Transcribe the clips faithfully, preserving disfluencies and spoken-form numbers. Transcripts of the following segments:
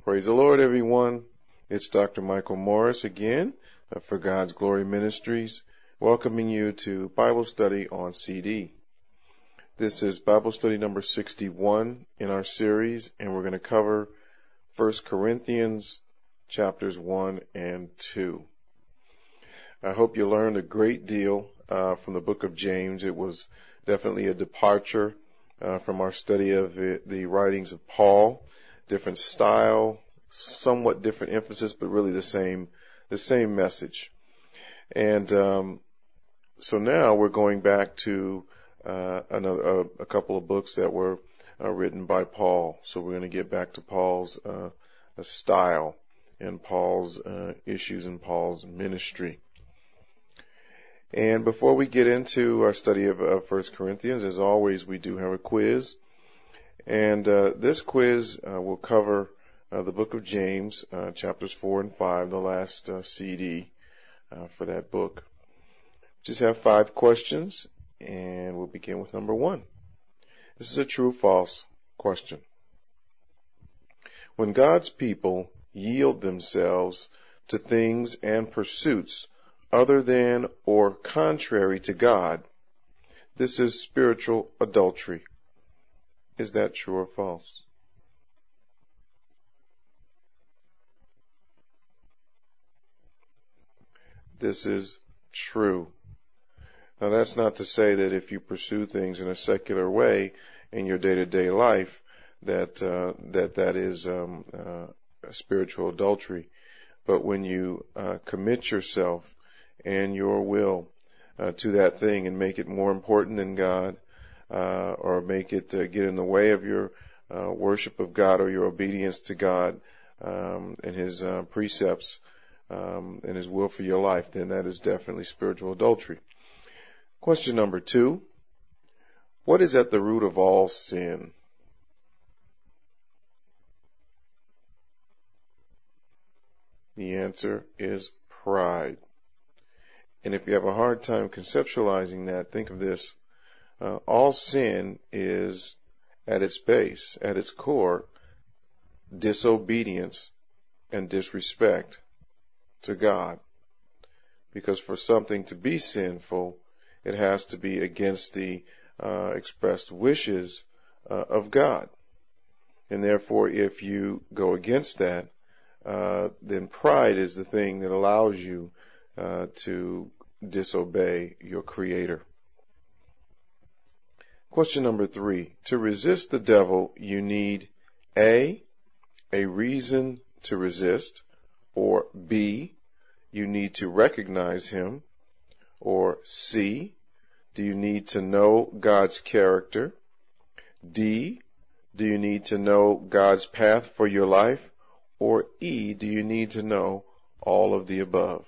Praise the Lord, everyone. It's Doctor Michael Morris again uh, for God's Glory Ministries, welcoming you to Bible study on C D. This is Bible study number sixty-one in our series, and we're going to cover First Corinthians chapters one and two. I hope you learned a great deal uh, from the book of James. It was definitely a departure uh, from our study of the, the writings of Paul. Different style, somewhat different emphasis, but really the same, the same message. And um, so now we're going back to uh, another, uh, a couple of books that were uh, written by Paul. So we're going to get back to Paul's uh, style and Paul's uh, issues and Paul's ministry. And before we get into our study of uh, First Corinthians, as always, we do have a quiz. And uh, this quiz uh, will cover uh, the book of James, uh, chapters four and five, the last uh, C D uh, for that book. Just have five questions, and we'll begin with number one. This is a true-false question. When God's people yield themselves to things and pursuits other than or contrary to God, this is spiritual adultery. Is that true or false? This is true. Now, that's not to say that if you pursue things in a secular way in your day-to-day life, that uh, that that is um, uh, a spiritual adultery. But when you uh, commit yourself and your will uh, to that thing and make it more important than God, Uh, or make it uh, get in the way of your uh, worship of God or your obedience to God um, and His uh, precepts um, and His will for your life, then that is definitely spiritual adultery. Question number two. What is at the root of all sin? The answer is pride. And if you have a hard time conceptualizing that, think of this. Uh, all sin is, at its base, at its core, disobedience and disrespect to God. Because for something to be sinful, it has to be against the uh, expressed wishes uh, of God. And therefore, if you go against that, uh, then pride is the thing that allows you uh, to disobey your Creator. Question number three. To resist the devil, you need A, a reason to resist, or B, you need to recognize him, or C, do you need to know God's character, D, do you need to know God's path for your life, or E, do you need to know all of the above?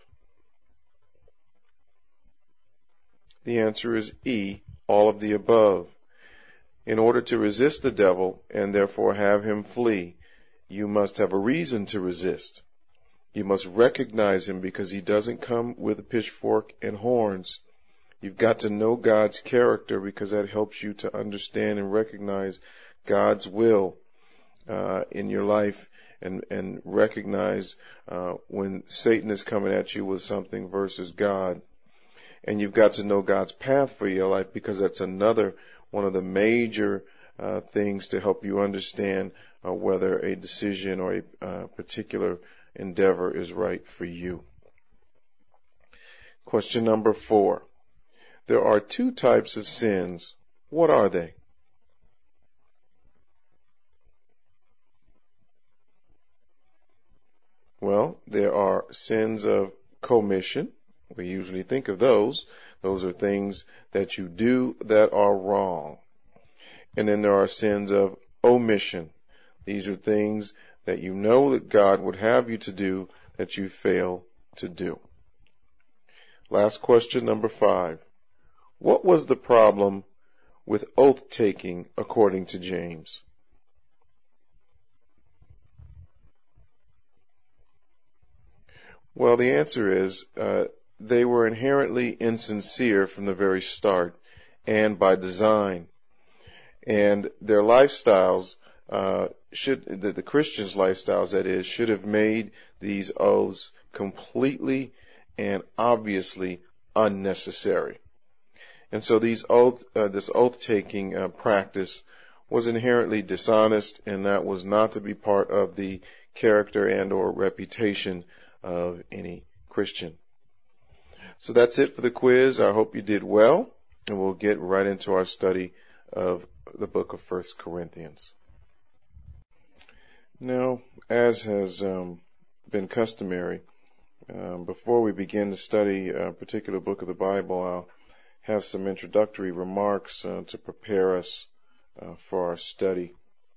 The answer is E, all of the above. In order to resist the devil and therefore have him flee, you must have a reason to resist. You must recognize him because he doesn't come with a pitchfork and horns. You've got to know God's character because that helps you to understand and recognize God's will uh, in your life and, and recognize uh, when Satan is coming at you with something versus God. And you've got to know God's path for your life because that's another one of the major uh, things to help you understand uh, whether a decision or a uh, particular endeavor is right for you. Question number four. There are two types of sins. What are they? Well, there are sins of commission. We usually think of those. Those are things that you do that are wrong. And then there are sins of omission. These are things that you know that God would have you to do that you fail to do. Last question, number five. What was the problem with oath-taking according to James? Well, the answer is uh, they were inherently insincere from the very start and by design. And their lifestyles uh, should, the, the Christians' lifestyles, that is, should have made these oaths completely and obviously unnecessary. And so these oath, uh, this oath-taking uh, practice was inherently dishonest, and that was not to be part of the character and or reputation of any Christian. So that's it for the quiz. I hope you did well, and we'll get right into our study of the book of First Corinthians. Now, as has um, been customary, um, before we begin to study a particular book of the Bible, I'll have some introductory remarks uh, to prepare us uh, for our study.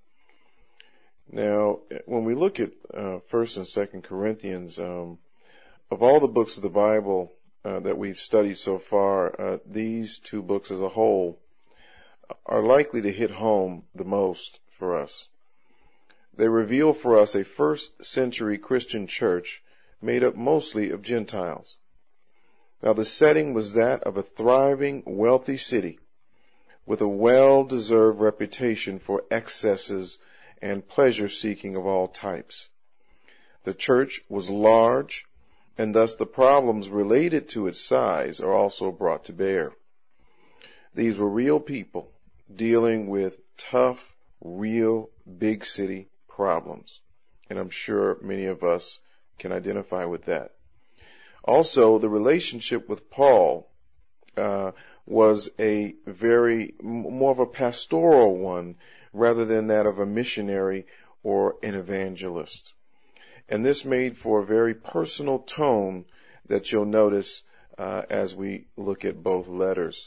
Now, when we look at uh, First and Second Corinthians, um, of all the books of the Bible uh, that we've studied so far, uh, these two books as a whole are likely to hit home the most for us. They reveal for us a first century Christian church made up mostly of Gentiles. Now, the setting was that of a thriving, wealthy city with a well-deserved reputation for excesses and pleasure-seeking of all types. The church was large, and thus the problems related to its size are also brought to bear. These were real people dealing with tough, real, big city problems, and I'm sure many of us can identify with that. Also, the relationship with Paul uh, was a very, more of a pastoral one rather than that of a missionary or an evangelist. And this made for a very personal tone that you'll notice uh, as we look at both letters.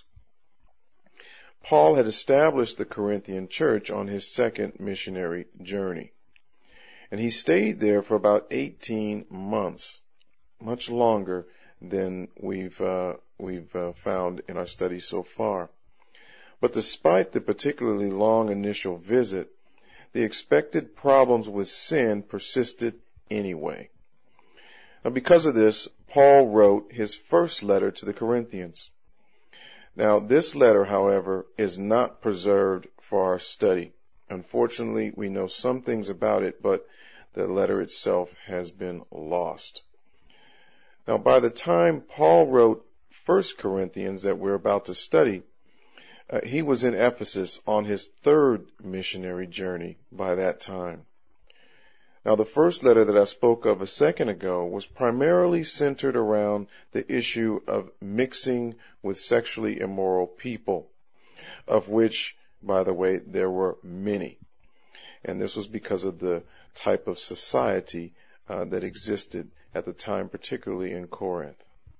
Paul had established the Corinthian church on his second missionary journey, and he stayed there for about eighteen months. Much longer than we've uh, we've uh, found in our study so far. But despite the particularly long initial visit, the expected problems with sin persisted anyway. Now, because of this, Paul wrote his first letter to the Corinthians. Now, this letter, however, is not preserved for our study. Unfortunately, we know some things about it, but the letter itself has been lost. Now, by the time Paul wrote First Corinthians that we're about to study, uh, he was in Ephesus on his third missionary journey by that time. Now, the first letter that I spoke of a second ago was primarily centered around the issue of mixing with sexually immoral people, of which, by the way, there were many. And this was because of the type of society uh, that existed at the time, particularly in Corinth.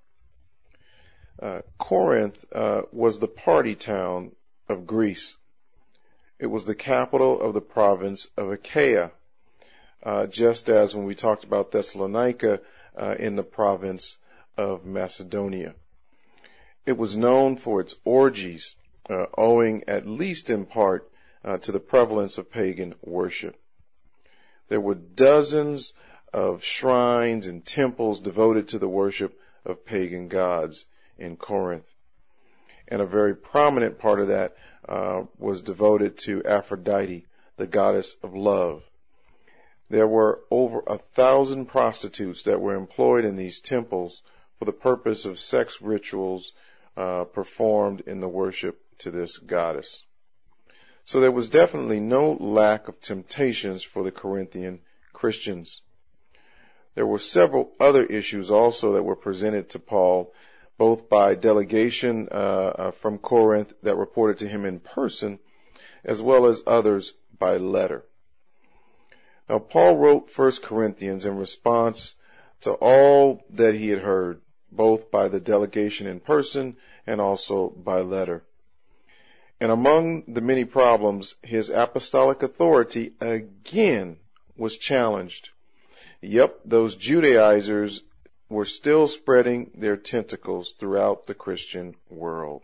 Uh, Corinth uh, was the party town of Greece. It was the capital of the province of Achaia, uh, just as when we talked about Thessalonica uh, in the province of Macedonia. It was known for its orgies, uh, owing at least in part uh, to the prevalence of pagan worship. There were dozens of shrines and temples devoted to the worship of pagan gods in Corinth. And a very prominent part of that uh, was devoted to Aphrodite, the goddess of love. There were over a thousand prostitutes that were employed in these temples for the purpose of sex rituals uh, performed in the worship to this goddess. So there was definitely no lack of temptations for the Corinthian Christians. There were several other issues also that were presented to Paul, both by delegation uh, uh, from Corinth that reported to him in person, as well as others by letter. Now, Paul wrote First Corinthians in response to all that he had heard, both by the delegation in person and also by letter. And among the many problems, his apostolic authority again was challenged. Yep, those Judaizers were still spreading their tentacles throughout the Christian world.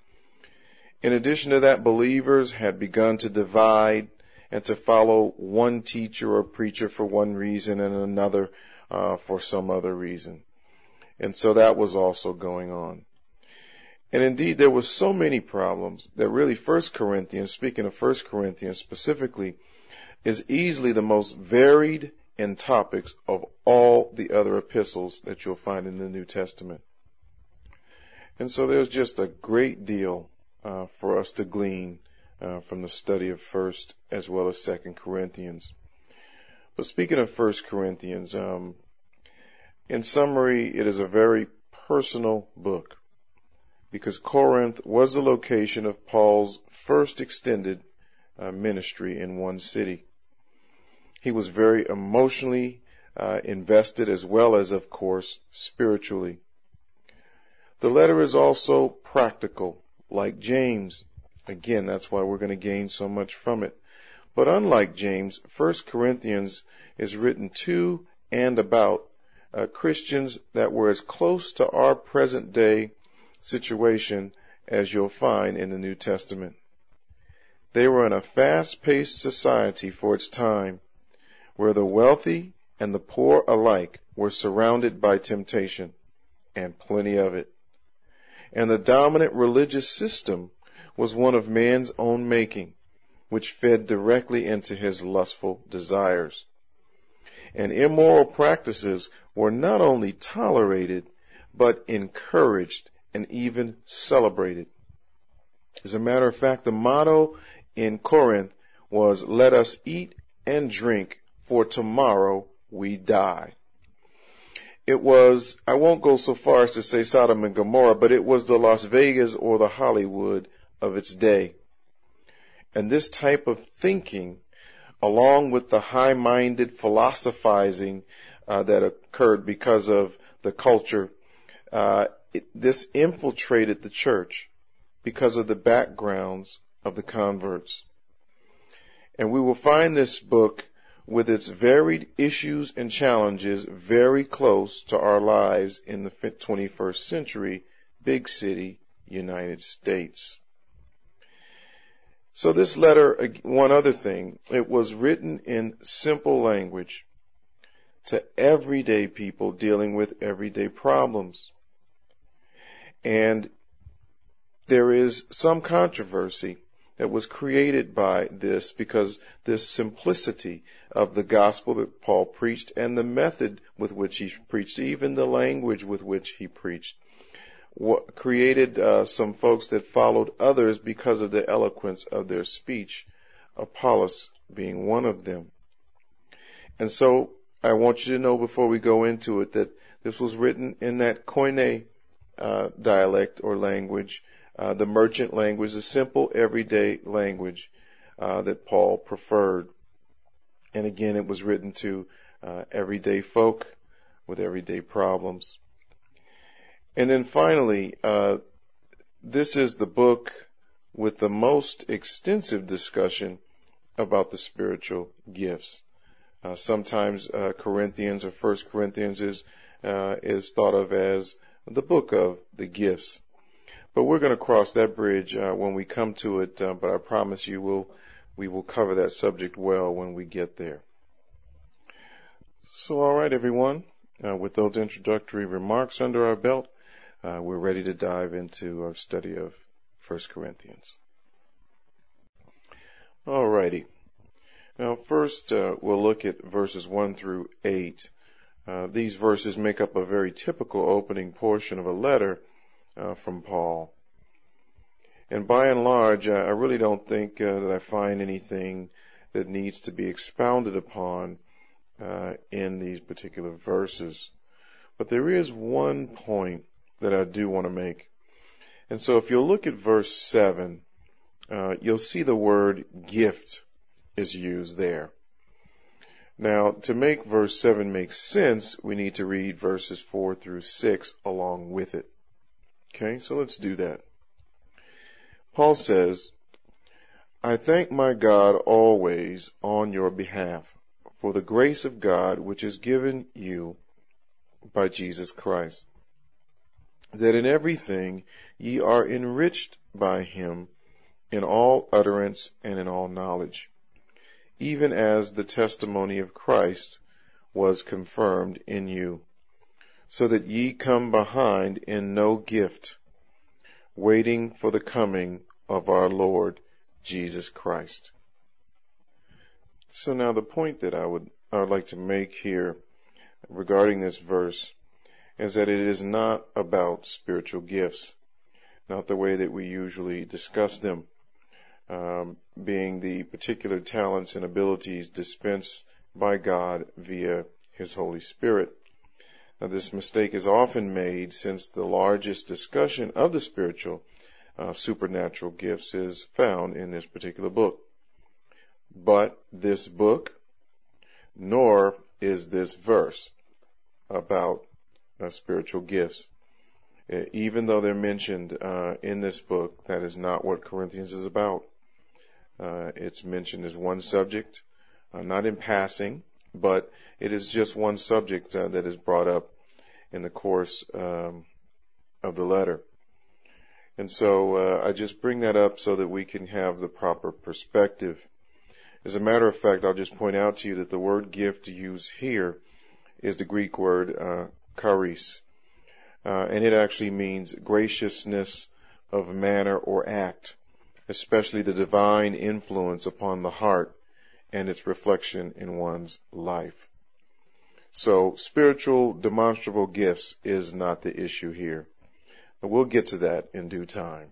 In addition to that, believers had begun to divide and to follow one teacher or preacher for one reason and another uh, for some other reason. And so that was also going on. And indeed, there were so many problems that really First Corinthians, speaking of First Corinthians specifically, is easily the most varied in topics of all the other epistles that you'll find in the New Testament. And so there's just a great deal uh, for us to glean uh, from the study of First as well as Second Corinthians. But speaking of First Corinthians, um, in summary, it is a very personal book because Corinth was the location of Paul's first extended uh, ministry in one city. He was very emotionally uh, invested as well as, of course, spiritually. The letter is also practical, like James. Again, that's why we're going to gain so much from it. But unlike James, First Corinthians is written to and about uh, Christians that were as close to our present day situation as you'll find in the New Testament. They were in a fast-paced society for its time, where the wealthy and the poor alike were surrounded by temptation, and plenty of it. And the dominant religious system was one of man's own making, which fed directly into his lustful desires. And immoral practices were not only tolerated, but encouraged and even celebrated. As a matter of fact, the motto in Corinth was, "Let us eat and drink, for tomorrow we die." It was, I won't go so far as to say Sodom and Gomorrah, but it was the Las Vegas or the Hollywood of its day. And this type of thinking, along with the high-minded philosophizing uh, that occurred because of the culture, uh, it, this infiltrated the church because of the backgrounds of the converts. And we will find this book with its varied issues and challenges very close to our lives in the twenty-first century, big city, United States. So this letter, one other thing, it was written in simple language to everyday people dealing with everyday problems. And there is some controversy that was created by this because this simplicity of the gospel that Paul preached and the method with which he preached, even the language with which he preached, what created uh, some folks that followed others because of the eloquence of their speech, Apollos being one of them. And so I want you to know before we go into it that this was written in that Koine uh, dialect or language, uh, the merchant language, the simple everyday language uh, that Paul preferred. And again, it was written to uh, everyday folk with everyday problems. And then finally, uh, this is the book with the most extensive discussion about the spiritual gifts. Uh, sometimes uh, Corinthians or First Corinthians is uh, is thought of as the book of the gifts. But we're going to cross that bridge uh, when we come to it. Uh, but I promise you, we'll we will cover that subject well when we get there. So, all right, everyone. Uh, with those introductory remarks under our belt, Uh, we're ready to dive into our study of First Corinthians. Alrighty. Now, first, uh, we'll look at verses one through eight. Uh, these verses make up a very typical opening portion of a letter uh, from Paul. And by and large, I, I really don't think uh, that I find anything that needs to be expounded upon uh, in these particular verses. But there is one point that I do want to make. And so if you'll look at verse seven, uh, you'll see the word gift is used there. Now, to make verse seven make sense, we need to read verses four through six along with it. Okay, so let's do that. Paul says, "I thank my God always on your behalf for the grace of God which is given you by Jesus Christ, that in everything ye are enriched by him in all utterance and in all knowledge, even as the testimony of Christ was confirmed in you, so that ye come behind in no gift, waiting for the coming of our Lord Jesus Christ." So now the point that I would, I would like to make here regarding this verse is that it is not about spiritual gifts, not the way that we usually discuss them, um, being the particular talents and abilities dispensed by God via His Holy Spirit. Now, this mistake is often made since the largest discussion of the spiritual uh, supernatural gifts is found in this particular book. But this book, nor is this verse about uh, spiritual gifts. Uh, even though they're mentioned uh, in this book, that is not what Corinthians is about. Uh, it's mentioned as one subject, uh, not in passing, but it is just one subject uh, that is brought up in the course um, of the letter. And so uh, I just bring that up so that we can have the proper perspective. As a matter of fact, I'll just point out to you that the word gift used here is the Greek word uh, charis, uh, and it actually means graciousness of manner or act, especially the divine influence upon the heart and its reflection in one's life. So spiritual demonstrable gifts is not the issue here. But we'll get to that in due time.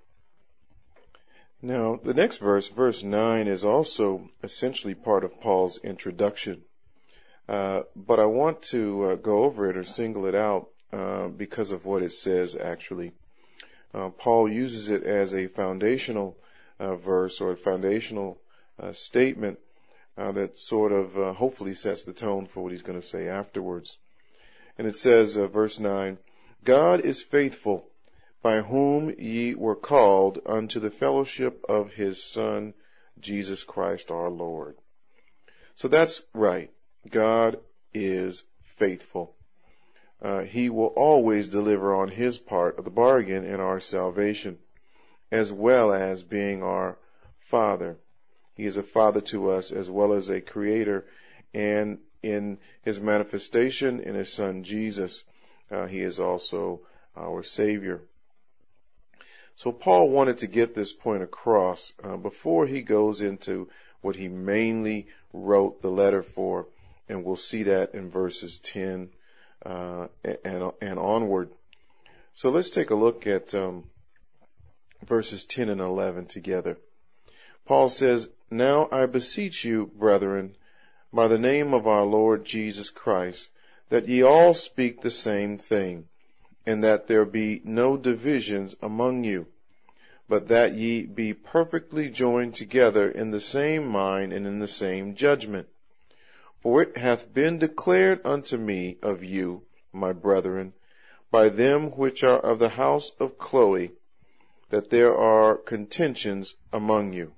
Now, the next verse, verse nine, is also essentially part of Paul's introduction. Uh, but I want to uh, go over it or single it out uh, because of what it says, actually. Uh, Paul uses it as a foundational uh, verse or a foundational uh, statement uh, that sort of uh, hopefully sets the tone for what he's going to say afterwards. And it says, uh, verse nine, God is faithful, by whom ye were called unto the fellowship of His Son, Jesus Christ our Lord. So that's right. God is faithful. Uh, he will always deliver on His part of the bargain in our salvation, as well as being our Father. He is a Father to us as well as a Creator, and in His manifestation in His Son Jesus, uh, He is also our Savior. So Paul wanted to get this point across uh, before he goes into what he mainly wrote the letter for, and we'll see that in verses ten uh, and, and onward. So let's take a look at um, verses ten and eleven together. Paul says, Now I beseech you, brethren, by the name of our Lord Jesus Christ, that ye all speak the same thing, and that there be no divisions among you, but that ye be perfectly joined together in the same mind and in the same judgment. For it hath been declared unto me of you, my brethren, by them which are of the house of Chloe, that there are contentions among you.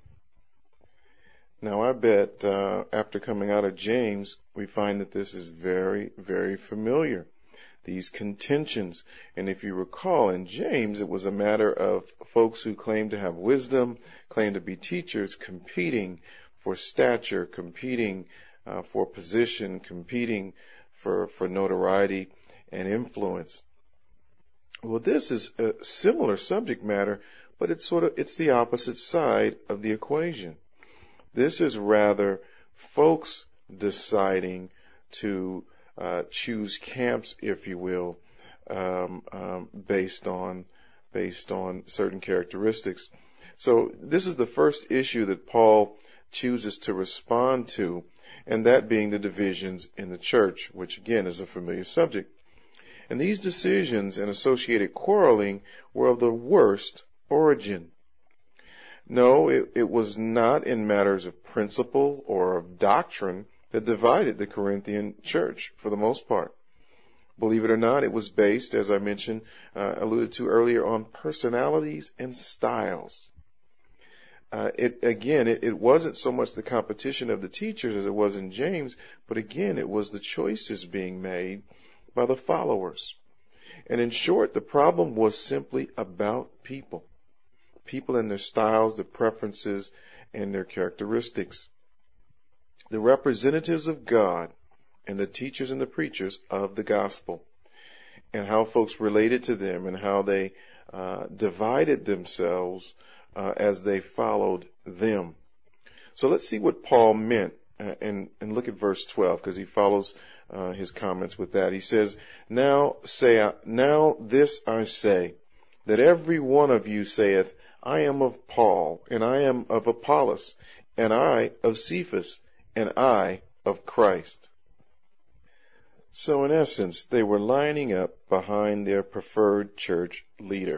Now I bet uh, after coming out of James, we find that this is very, very familiar. These contentions. And if you recall, in James, it was a matter of folks who claimed to have wisdom, claimed to be teachers, competing for stature, competing uh, for position, competing for, for notoriety and influence. Well, this is a similar subject matter, but it's sort of, it's the opposite side of the equation. This is rather folks deciding to Uh, choose camps, if you will, um, um, based on based on certain characteristics. So this is the first issue that Paul chooses to respond to, and that being the divisions in the church, which again is a familiar subject. And these decisions and associated quarreling were of the worst origin. No, it, it was not in matters of principle or of doctrine that divided the Corinthian church for the most part. Believe it or not, it was based, as I mentioned, uh, alluded to earlier, on personalities and styles. Uh, it again, it, it wasn't so much the competition of the teachers as it was in James, but again, it was the choices being made by the followers. And in short, the problem was simply about people. People and their styles, their preferences, and their characteristics. The representatives of God and the teachers and the preachers of the gospel, and how folks related to them and how they uh, divided themselves uh, as they followed them. So let's see what Paul meant uh, and, and look at verse twelve, because he follows uh, his comments with that. He says, now say, I, now this I say, that every one of you saith, I am of Paul, and I am of Apollos, and I of Cephas, and I of Christ. So in essence, they were lining up behind their preferred church leader.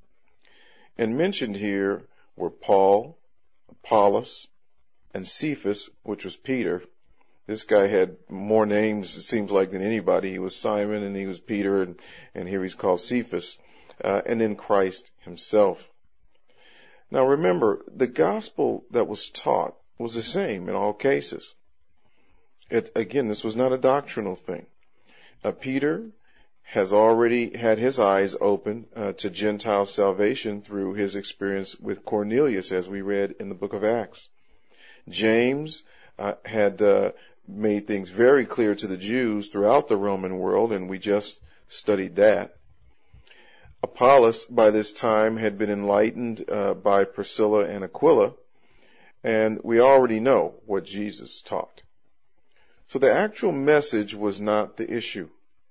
And mentioned here were Paul, Apollos, and Cephas, which was Peter. This guy had more names, it seems like, than anybody. He was Simon, and he was Peter, and, and here he's called Cephas, uh, and then Christ himself. Now remember, the gospel that was taught was the same in all cases. It, again, this was not a doctrinal thing. Uh, Peter has already had his eyes open uh, to Gentile salvation through his experience with Cornelius, as we read in the book of Acts. James uh, had uh, made things very clear to the Jews throughout the Roman world, and we just studied that. Apollos, by this time, had been enlightened uh, by Priscilla and Aquila, and we already know what Jesus taught. So the actual message was not the issue.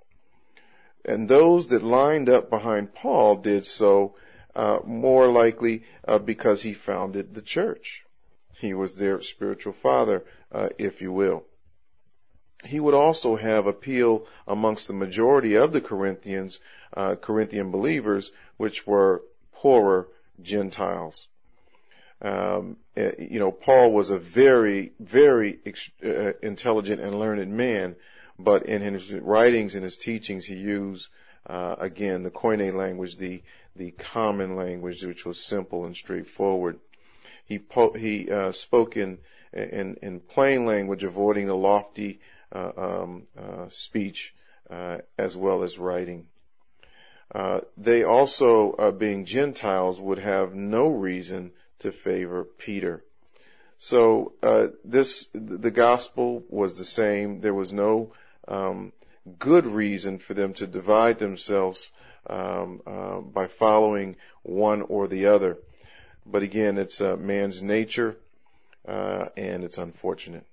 And those that lined up behind Paul did so uh, more likely uh, because he founded the church. He was their spiritual father, uh, if you will. He would also have appeal amongst the majority of the Corinthians, uh, Corinthian believers, which were poorer Gentiles. Um, you know, Paul was a very, very uh, intelligent and learned man, but in his writings and his teachings, he used, uh, again, the Koine language, the, the common language, which was simple and straightforward. He, po- he, uh, spoke in, in, in plain language, avoiding the lofty, uh, um, uh, speech, uh, as well as writing. Uh, they also, uh, being Gentiles, would have no reason to favor Peter. So uh, this the gospel was the same. There was no um, good reason for them to divide themselves um, uh, by following one or the other. But again, it's uh, man's nature, uh, and it's unfortunate.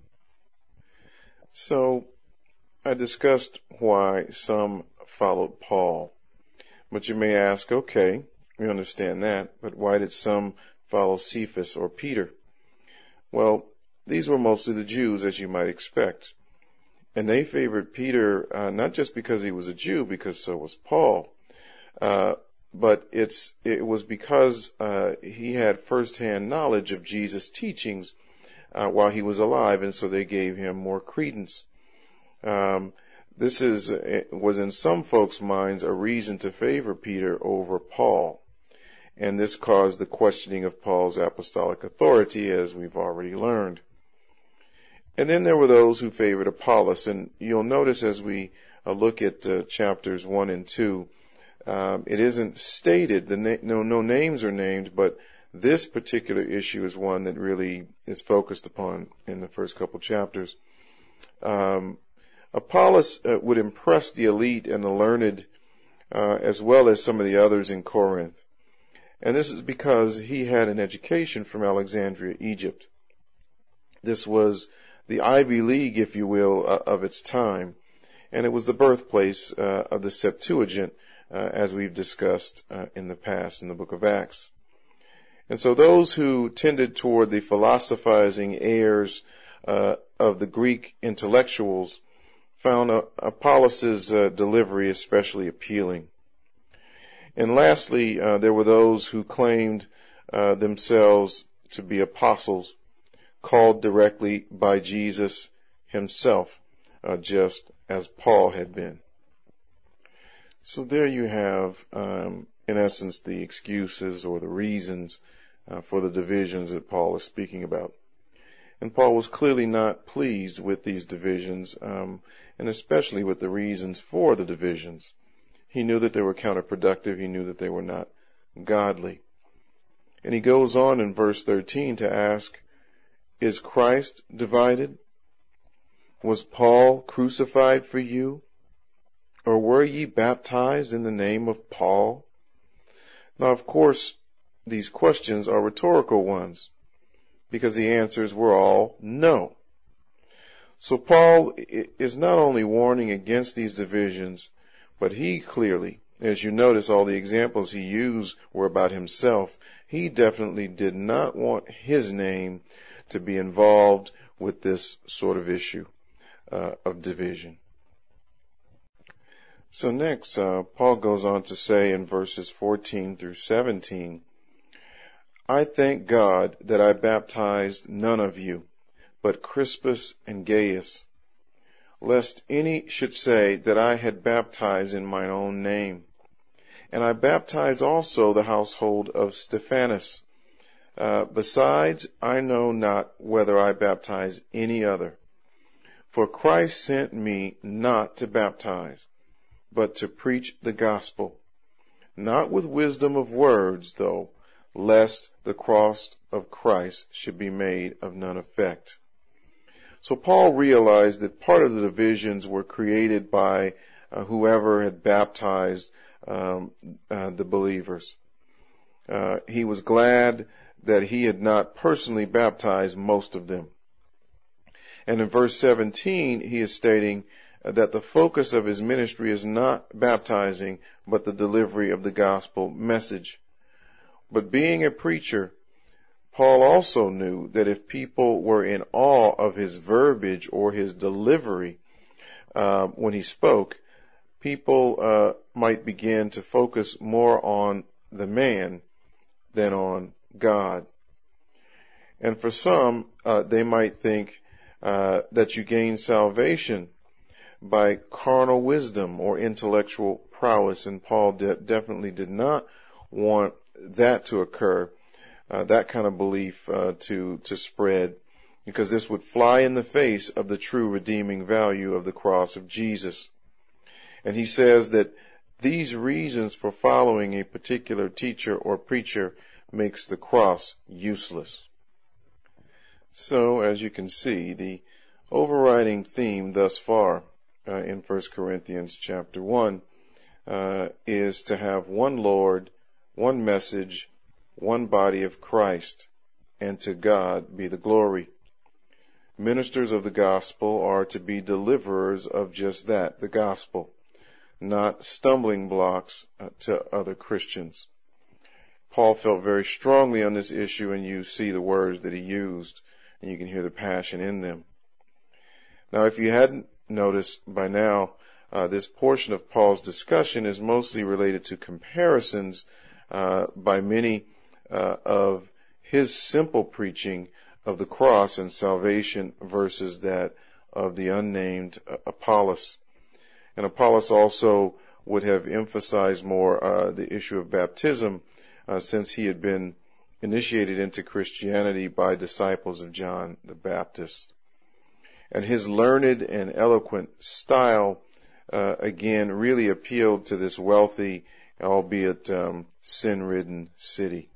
So I discussed why some followed Paul. But you may ask, okay, we understand that, but why did some follow Cephas or Peter? Well, these were mostly the Jews, as you might expect. And they favored Peter uh, not just because he was a Jew, because so was Paul, uh, but it's it was because uh, he had firsthand knowledge of Jesus' teachings uh, while he was alive, and so they gave him more credence. Um, this is was in some folks' minds a reason to favor Peter over Paul. And this caused the questioning of Paul's apostolic authority, as we've already learned. And then there were those who favored Apollos. And you'll notice as we uh, look at uh, chapters one and two, um, it isn't stated, the na- no, no names are named, but this particular issue is one that really is focused upon in the first couple chapters. Um, Apollos uh, would impress the elite and the learned, uh, as well as some of the others in Corinth. And this is because he had an education from Alexandria, Egypt. This was the Ivy League, if you will, uh, of its time. And it was the birthplace uh, of the Septuagint, uh, as we've discussed uh, in the past in the book of Acts. And so those who tended toward the philosophizing airs uh, of the Greek intellectuals found uh, Apollos' uh, delivery especially appealing. And lastly, uh, there were those who claimed uh, themselves to be apostles, called directly by Jesus himself, uh, just as Paul had been. So there you have, um, in essence, the excuses or the reasons uh, for the divisions that Paul is speaking about. And Paul was clearly not pleased with these divisions, um, and especially with the reasons for the divisions. He knew that they were counterproductive. He knew that they were not godly. And he goes on in verse thirteen to ask, is Christ divided? Was Paul crucified for you? Or were ye baptized in the name of Paul? Now, of course, these questions are rhetorical ones, because the answers were all no. So Paul is not only warning against these divisions, but he clearly, as you notice, all the examples he used were about himself. He definitely did not want his name to be involved with this sort of issue uh, of division. So next, uh, Paul goes on to say in verses fourteen through seventeen, I thank God that I baptized none of you, but Crispus and Gaius, lest any should say that I had baptized in mine own name. And I baptized also the household of Stephanas. Uh, besides, I know not whether I baptize any other. For Christ sent me not to baptize, but to preach the gospel, not with wisdom of words, though, lest the cross of Christ should be made of none effect. So Paul realized that part of the divisions were created by uh, whoever had baptized um, uh, the believers. Uh, he was glad that he had not personally baptized most of them. And in verse seventeen, he is stating that the focus of his ministry is not baptizing, but the delivery of the gospel message. But being a preacher, Paul also knew that if people were in awe of his verbiage or his delivery uh, when he spoke, people uh, might begin to focus more on the man than on God. And for some, uh, they might think uh, that you gain salvation by carnal wisdom or intellectual prowess, and Paul de- definitely did not want that to occur. Uh, that kind of belief uh, to to spread, because this would fly in the face of the true redeeming value of the cross of Jesus. And he says that these reasons for following a particular teacher or preacher makes the cross useless. So, as you can see, the overriding theme thus far uh, in First Corinthians chapter one uh, is to have one Lord, one message, one body of Christ, and to God be the glory. Ministers of the gospel are to be deliverers of just that, the gospel, not stumbling blocks uh, to other Christians. Paul felt very strongly on this issue, and you see the words that he used, and you can hear the passion in them. Now, if you hadn't noticed by now, uh, this portion of Paul's discussion is mostly related to comparisons uh, by many Uh, of his simple preaching of the cross and salvation versus that of the unnamed uh, Apollos. And Apollos also would have emphasized more uh, the issue of baptism uh, since he had been initiated into Christianity by disciples of John the Baptist. And his learned and eloquent style uh, again really appealed to this wealthy, albeit um, sin-ridden city.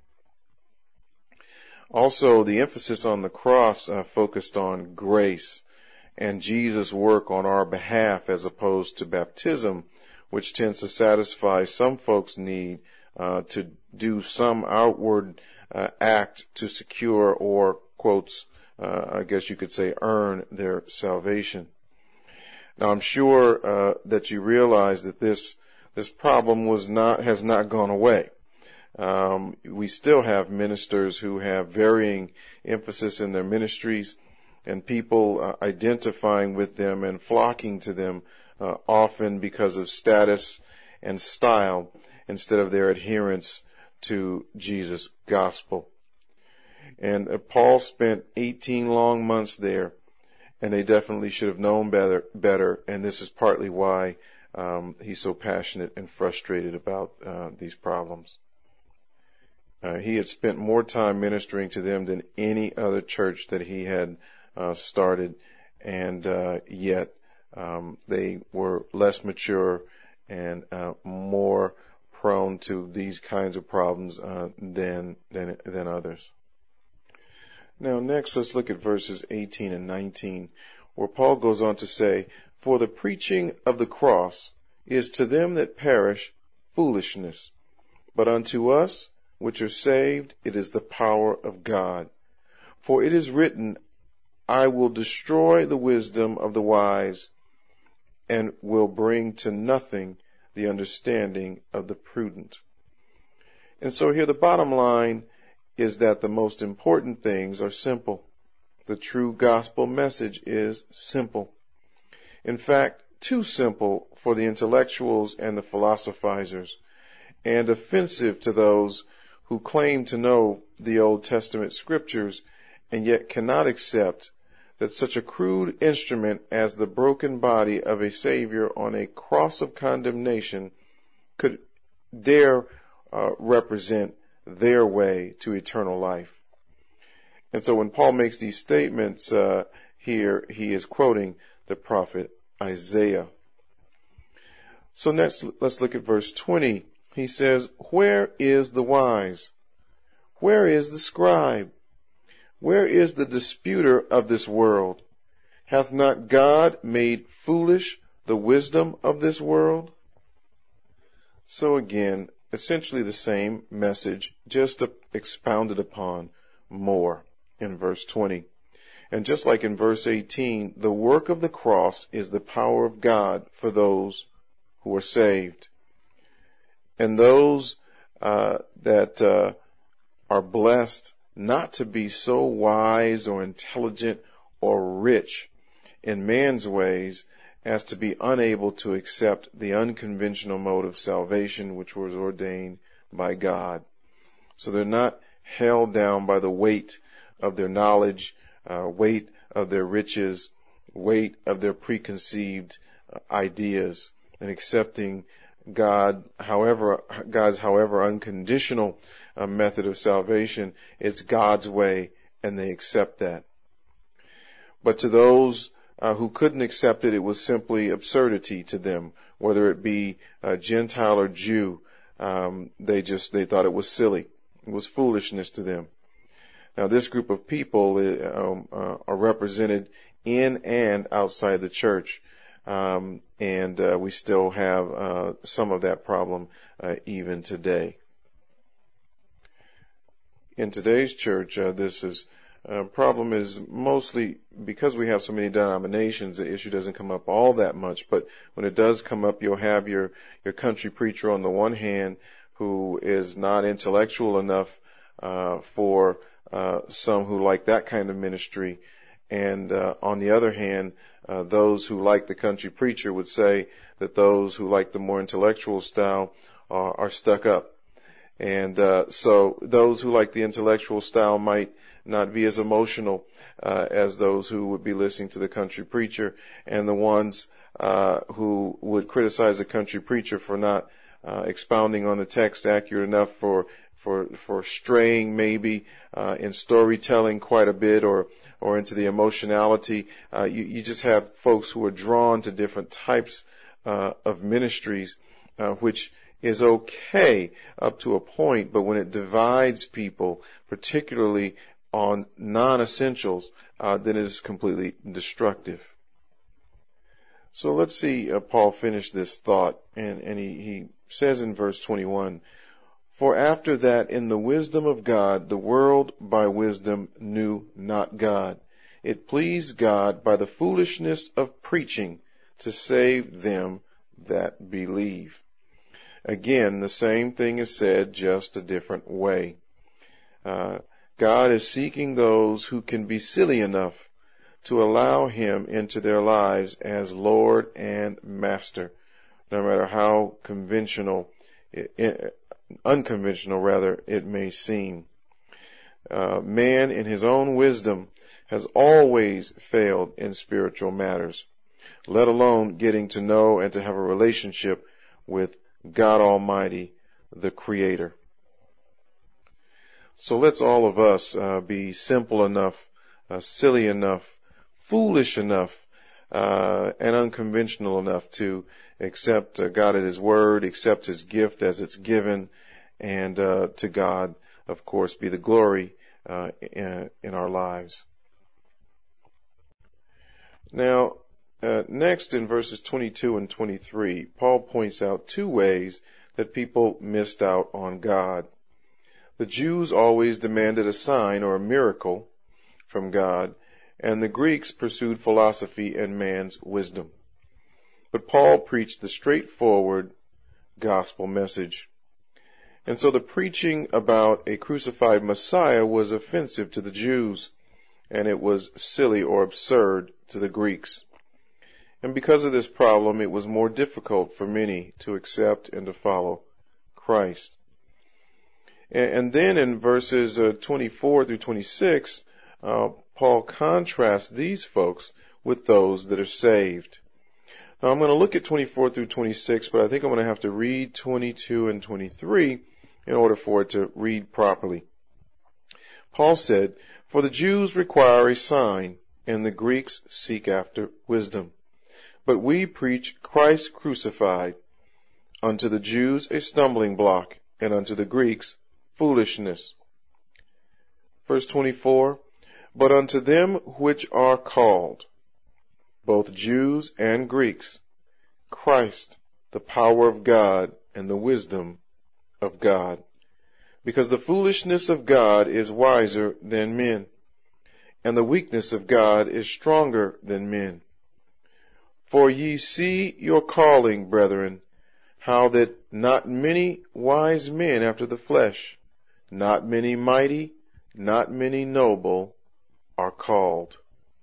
Also, the emphasis on the cross uh, focused on grace and Jesus' work on our behalf as opposed to baptism, which tends to satisfy some folks' need uh, to do some outward uh, act to secure or, quotes, uh, I guess you could say, earn their salvation. Now, I'm sure uh, that you realize that this this problem was not has not gone away. Um, we still have ministers who have varying emphasis in their ministries, and people uh, identifying with them and flocking to them uh, often because of status and style instead of their adherence to Jesus' gospel. And uh, Paul spent eighteen long months there, and they definitely should have known better, better and this is partly why um, he's so passionate and frustrated about uh, these problems. Uh, he had spent more time ministering to them than any other church that he had uh, started, and uh, yet um, they were less mature and uh, more prone to these kinds of problems uh, than than than others. Now, next, let's look at verses eighteen and nineteen, where Paul goes on to say, "For the preaching of the cross is to them that perish foolishness, but unto us which are saved, it is the power of God. For it is written, I will destroy the wisdom of the wise and will bring to nothing the understanding of the prudent. And so here the bottom line is that the most important things are simple. The true gospel message is simple. In fact, too simple for the intellectuals and the philosophizers, and offensive to those who claim to know the Old Testament scriptures and yet cannot accept that such a crude instrument as the broken body of a Savior on a cross of condemnation could dare uh, represent their way to eternal life. And so when Paul makes these statements uh, here, he is quoting the prophet Isaiah. So next, let's look at verse twenty. He says, "Where is the wise? Where is the scribe? Where is the disputer of this world? Hath not God made foolish the wisdom of this world?" So again, essentially the same message, just expounded upon more in verse twenty. And just like in verse eighteen, the work of the cross is the power of God for those who are saved. And those uh, that uh, are blessed not to be so wise or intelligent or rich in man's ways as to be unable to accept the unconventional mode of salvation which was ordained by God. So they're not held down by the weight of their knowledge, uh, weight of their riches, weight of their preconceived uh, ideas, and accepting God, however, God's however unconditional uh, method of salvation. It's God's way, and they accept that. But to those uh, who couldn't accept it, it was simply absurdity to them, whether it be uh, Gentile or Jew. Um, they just they thought it was silly. It was foolishness to them. Now, this group of people um, uh, are represented in and outside the church. Um, and uh, we still have uh, some of that problem uh, even today. In today's church, uh, this is uh, problem is mostly because we have so many denominations. The issue doesn't come up all that much, but when it does come up, you'll have your your country preacher on the one hand who is not intellectual enough uh, for uh, some who like that kind of ministry. And uh, on the other hand, uh, those who like the country preacher would say that those who like the more intellectual style are, are stuck up. And uh, so those who like the intellectual style might not be as emotional uh, as those who would be listening to the country preacher, and the ones uh, who would criticize the country preacher for not uh, expounding on the text accurate enough, for for for straying maybe uh, in storytelling quite a bit, or or into the emotionality. Uh, you, you just have folks who are drawn to different types uh, of ministries, uh, which is okay up to a point, but when it divides people, particularly on non-essentials, uh, then it is completely destructive. So let's see uh, Paul finish this thought, and, and he, he says in verse twenty-one, "For after that in the wisdom of God, the world by wisdom knew not God. It pleased God by the foolishness of preaching to save them that believe." Again, the same thing is said, just a different way. Uh, God is seeking those who can be silly enough to allow Him into their lives as Lord and Master, no matter how conventional, unconventional rather, it may seem. Uh, man in his own wisdom has always failed in spiritual matters, let alone getting to know and to have a relationship with God Almighty, the Creator. So let's all of us uh, be simple enough, uh, silly enough, foolish enough, uh, and unconventional enough to accept uh, God at His Word, accept His gift as it's given, and uh, to God, of course, be the glory uh, in, in our lives. Now, Uh, next, in verses twenty-two and twenty-three, Paul points out two ways that people missed out on God. The Jews always demanded a sign or a miracle from God, and the Greeks pursued philosophy and man's wisdom. But Paul preached the straightforward gospel message. And so the preaching about a crucified Messiah was offensive to the Jews, and it was silly or absurd to the Greeks. And because of this problem, it was more difficult for many to accept and to follow Christ. And then in verses uh, twenty-four through twenty-six, uh, Paul contrasts these folks with those that are saved. Now I'm going to look at twenty-four through twenty-six, but I think I'm going to have to read twenty-two and twenty-three in order for it to read properly. Paul said, "For the Jews require a sign, and the Greeks seek after wisdom. But we preach Christ crucified, unto the Jews a stumbling block, and unto the Greeks foolishness." Verse twenty-four, "But unto them which are called, both Jews and Greeks, Christ, the power of God and the wisdom of God. Because the foolishness of God is wiser than men, and the weakness of God is stronger than men. For ye see your calling, brethren, how that not many wise men after the flesh, not many mighty, not many noble, are called."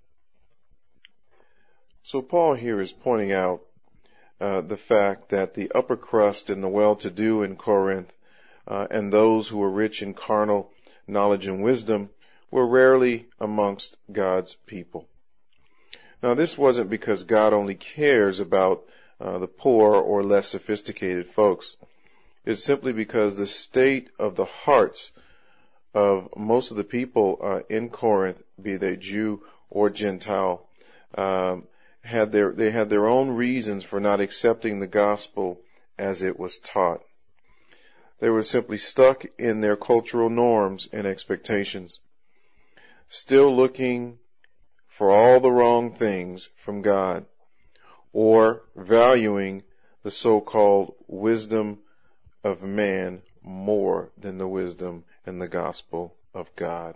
So Paul here is pointing out uh, the fact that the upper crust and the well-to-do in Corinth uh, and those who were rich in carnal knowledge and wisdom were rarely amongst God's people. Now, this wasn't because God only cares about uh, the poor or less sophisticated folks. It's simply because the state of the hearts of most of the people uh, in Corinth, be they Jew or Gentile, um, had their they had their own reasons for not accepting the gospel as it was taught. They were simply stuck in their cultural norms and expectations, still looking for all the wrong things from God, or valuing the so-called wisdom of man more than the wisdom and the gospel of God.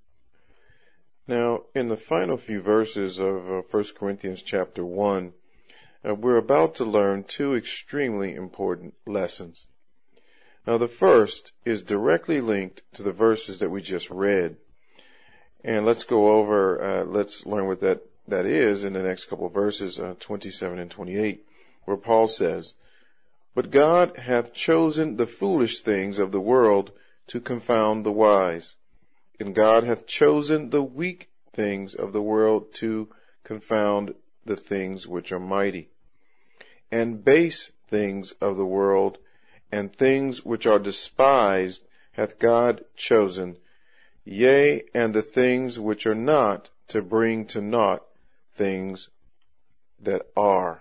Now, in the final few verses of uh, First Corinthians chapter one, uh, we're about to learn two extremely important lessons. Now, the first is directly linked to the verses that we just read. And let's go over, uh, let's learn what that, that is in the next couple of verses, uh, twenty-seven and twenty-eight, where Paul says, "But God hath chosen the foolish things of the world to confound the wise. And God hath chosen the weak things of the world to confound the things which are mighty. And base things of the world, and things which are despised, hath God chosen, yea, and the things which are not, to bring to naught things that are."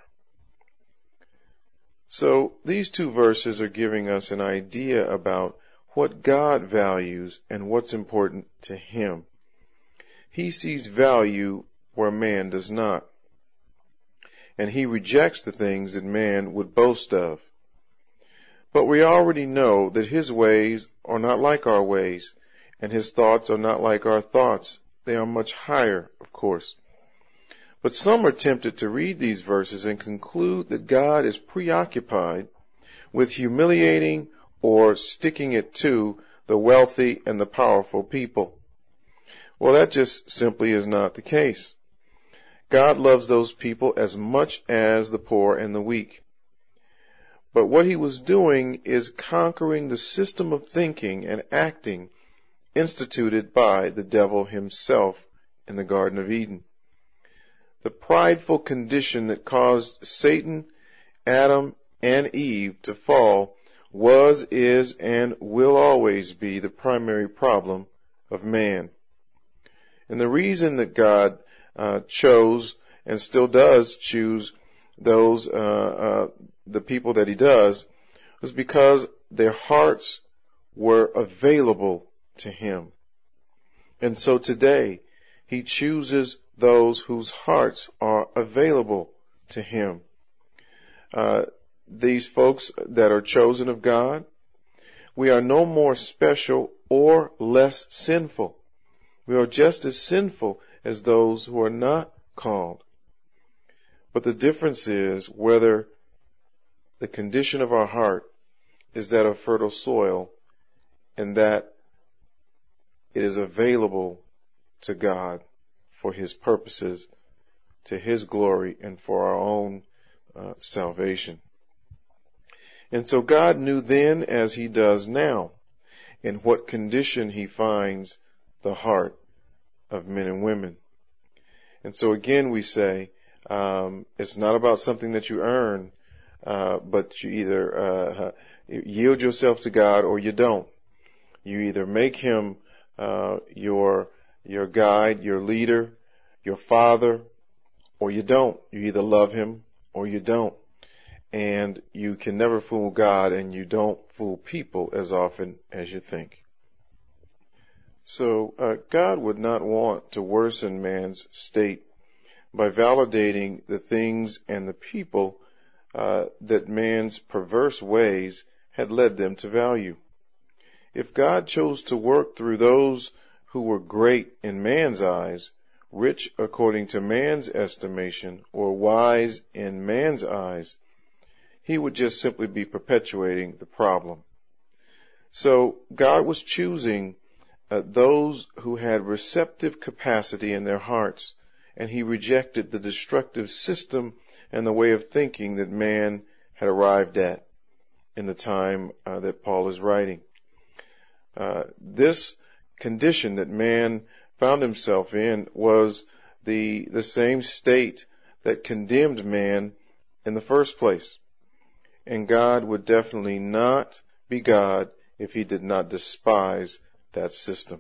So these two verses are giving us an idea about what God values and what's important to Him. He sees value where man does not, and He rejects the things that man would boast of. But we already know that His ways are not like our ways, and His thoughts are not like our thoughts. They are much higher, of course. But some are tempted to read these verses and conclude that God is preoccupied with humiliating or sticking it to the wealthy and the powerful people. Well, that just simply is not the case. God loves those people as much as the poor and the weak. But what He was doing is conquering the system of thinking and acting instituted by the devil himself in the Garden of Eden. The prideful condition that caused Satan, Adam, and Eve to fall was, is, and will always be the primary problem of man. And the reason that God uh, chose and still does choose those, uh, uh, the people that He does, was because their hearts were available to Him. And so today, He chooses those whose hearts are available to Him. Uh, these folks that are chosen of God, we are no more special or less sinful. We are just as sinful as those who are not called. But the difference is whether the condition of our heart is that of fertile soil and that it is available to God for His purposes, to His glory, and for our own uh, salvation. And so God knew then, as He does now, in what condition He finds the heart of men and women. And so again we say, um, it's not about something that you earn, uh, but you either uh, yield yourself to God or you don't. You either make Him uh, your your guide, your leader, your father, or you don't. You either love Him or you don't. And you can never fool God, and you don't fool people as often as you think. So uh, God would not want to worsen man's state by validating the things and the people uh, that man's perverse ways had led them to value. If God chose to work through those who were great in man's eyes, rich according to man's estimation, or wise in man's eyes, He would just simply be perpetuating the problem. So God was choosing uh, those who had receptive capacity in their hearts, and He rejected the destructive system and the way of thinking that man had arrived at in the time uh, that Paul is writing. Uh, this condition that man found himself in was the the same state that condemned man in the first place. And God would definitely not be God if He did not despise that system.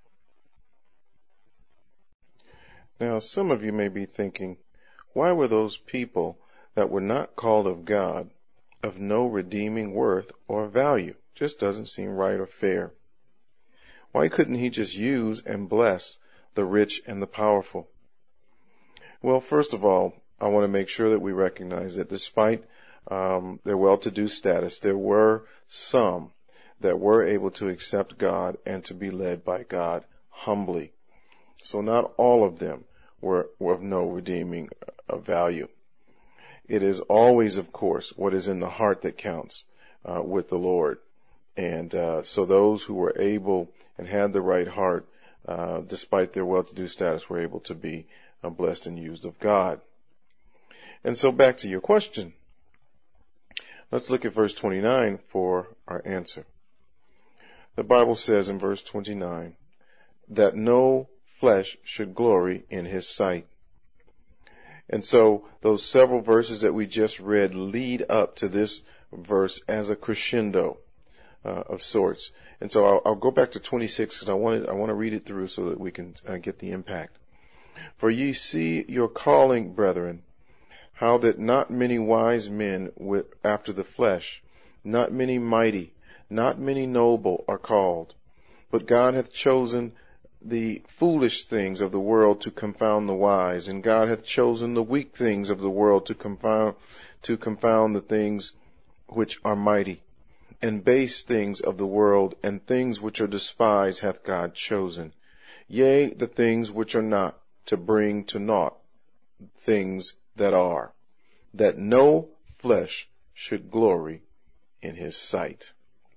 Now, some of you may be thinking, why were those people that were not called of God of no redeeming worth or value? Just doesn't seem right or fair. Why couldn't He just use and bless the rich and the powerful? Well, first of all, I want to make sure that we recognize that despite um, their well-to-do status, there were some that were able to accept God and to be led by God humbly. So not all of them were, were of no redeeming uh, value. It is always, of course, what is in the heart that counts uh, with the Lord. And uh, so those who were able and had the right heart, uh, despite their well-to-do status, were able to be uh, blessed and used of God. And so back to your question. Let's look at verse twenty-nine for our answer. The Bible says in verse twenty-nine that no flesh should glory in His sight. And so those several verses that we just read lead up to this verse as a crescendo uh, of sorts. And so I'll, I'll go back to twenty-six because I want I want to read it through so that we can uh, get the impact. For ye see your calling, brethren, how that not many wise men with, after the flesh, not many mighty, not many noble are called. But God hath chosen the foolish things of the world to confound the wise, and God hath chosen the weak things of the world to confound to confound the things which are mighty. And base things of the world, and things which are despised hath God chosen. Yea, the things which are not, to bring to naught things that are, that no flesh should glory in His sight.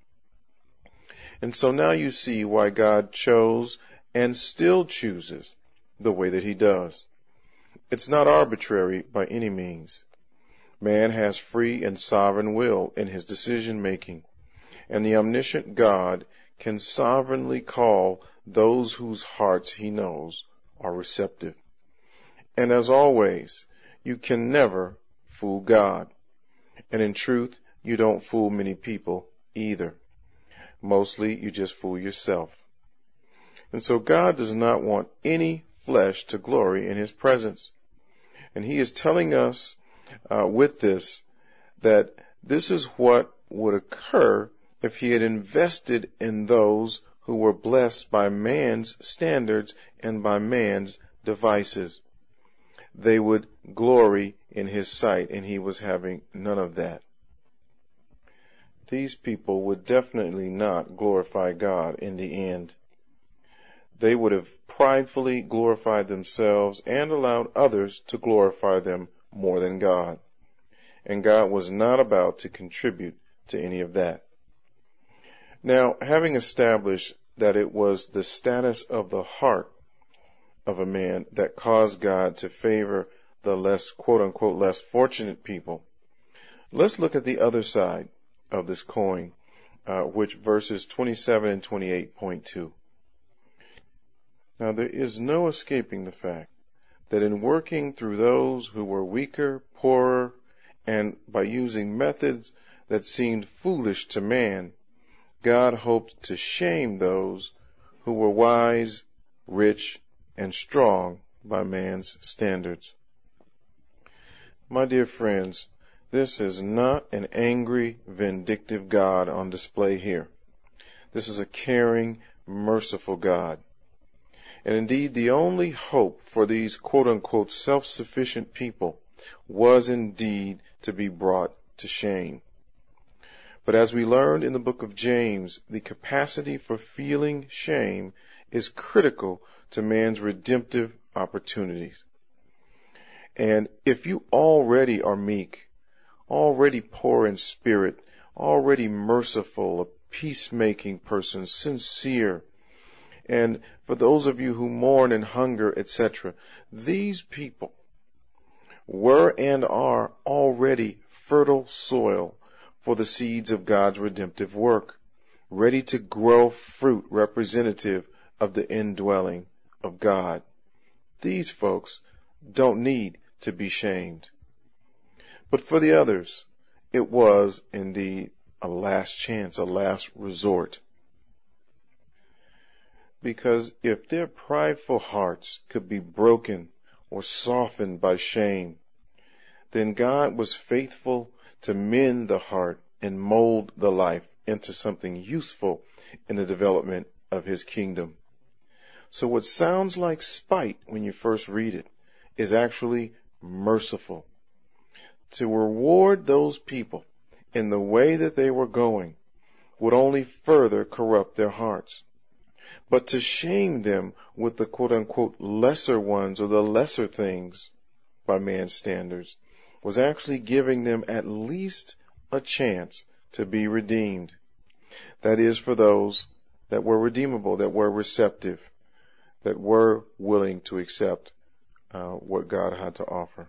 And so now you see why God chose and still chooses the way that He does. It's not arbitrary by any means. Man has free and sovereign will in his decision making, and the omniscient God can sovereignly call those whose hearts He knows are receptive. And as always, you can never fool God. And in truth, you don't fool many people either. Mostly, you just fool yourself. And so God does not want any flesh to glory in His presence. And He is telling us uh, with this that this is what would occur if He had invested in those who were blessed by man's standards and by man's devices. They would glory in His sight, and He was having none of that. These people would definitely not glorify God in the end. they would have pridefully glorified themselves and allowed others to glorify them more than God. And God was not about to contribute to any of that. Now, having established that it was the status of the heart of a man that caused God to favor the less, quote-unquote, less fortunate people, let's look at the other side of this coin, uh, which verses twenty-seven and twenty-eight point to. Now, there is no escaping the fact that in working through those who were weaker, poorer, and by using methods that seemed foolish to man, God hoped to shame those who were wise, rich, and strong by man's standards. My dear friends, this is not an angry, vindictive God on display here. This is a caring, merciful God. And indeed, the only hope for these quote-unquote self-sufficient people was indeed to be brought to shame. But as we learned in the book of James, the capacity for feeling shame is critical to man's redemptive opportunities. And if you already are meek, already poor in spirit, already merciful, a peacemaking person, sincere, and for those of you who mourn and hunger, et cetera, these people were and are already fertile soil for the seeds of God's redemptive work, ready to grow fruit representative of the indwelling of God. These folks don't need to be shamed. But for the others, it was indeed a last chance, a last resort. Because if their prideful hearts could be broken or softened by shame, then God was faithful to mend the heart and mold the life into something useful in the development of his kingdom. So what sounds like spite when you first read it is actually merciful. To reward those people in the way that they were going would only further corrupt their hearts. But to shame them with the quote-unquote lesser ones or the lesser things by man's standards was actually giving them at least a chance to be redeemed. That is, for those that were redeemable, that were receptive, that were willing to accept uh, what God had to offer.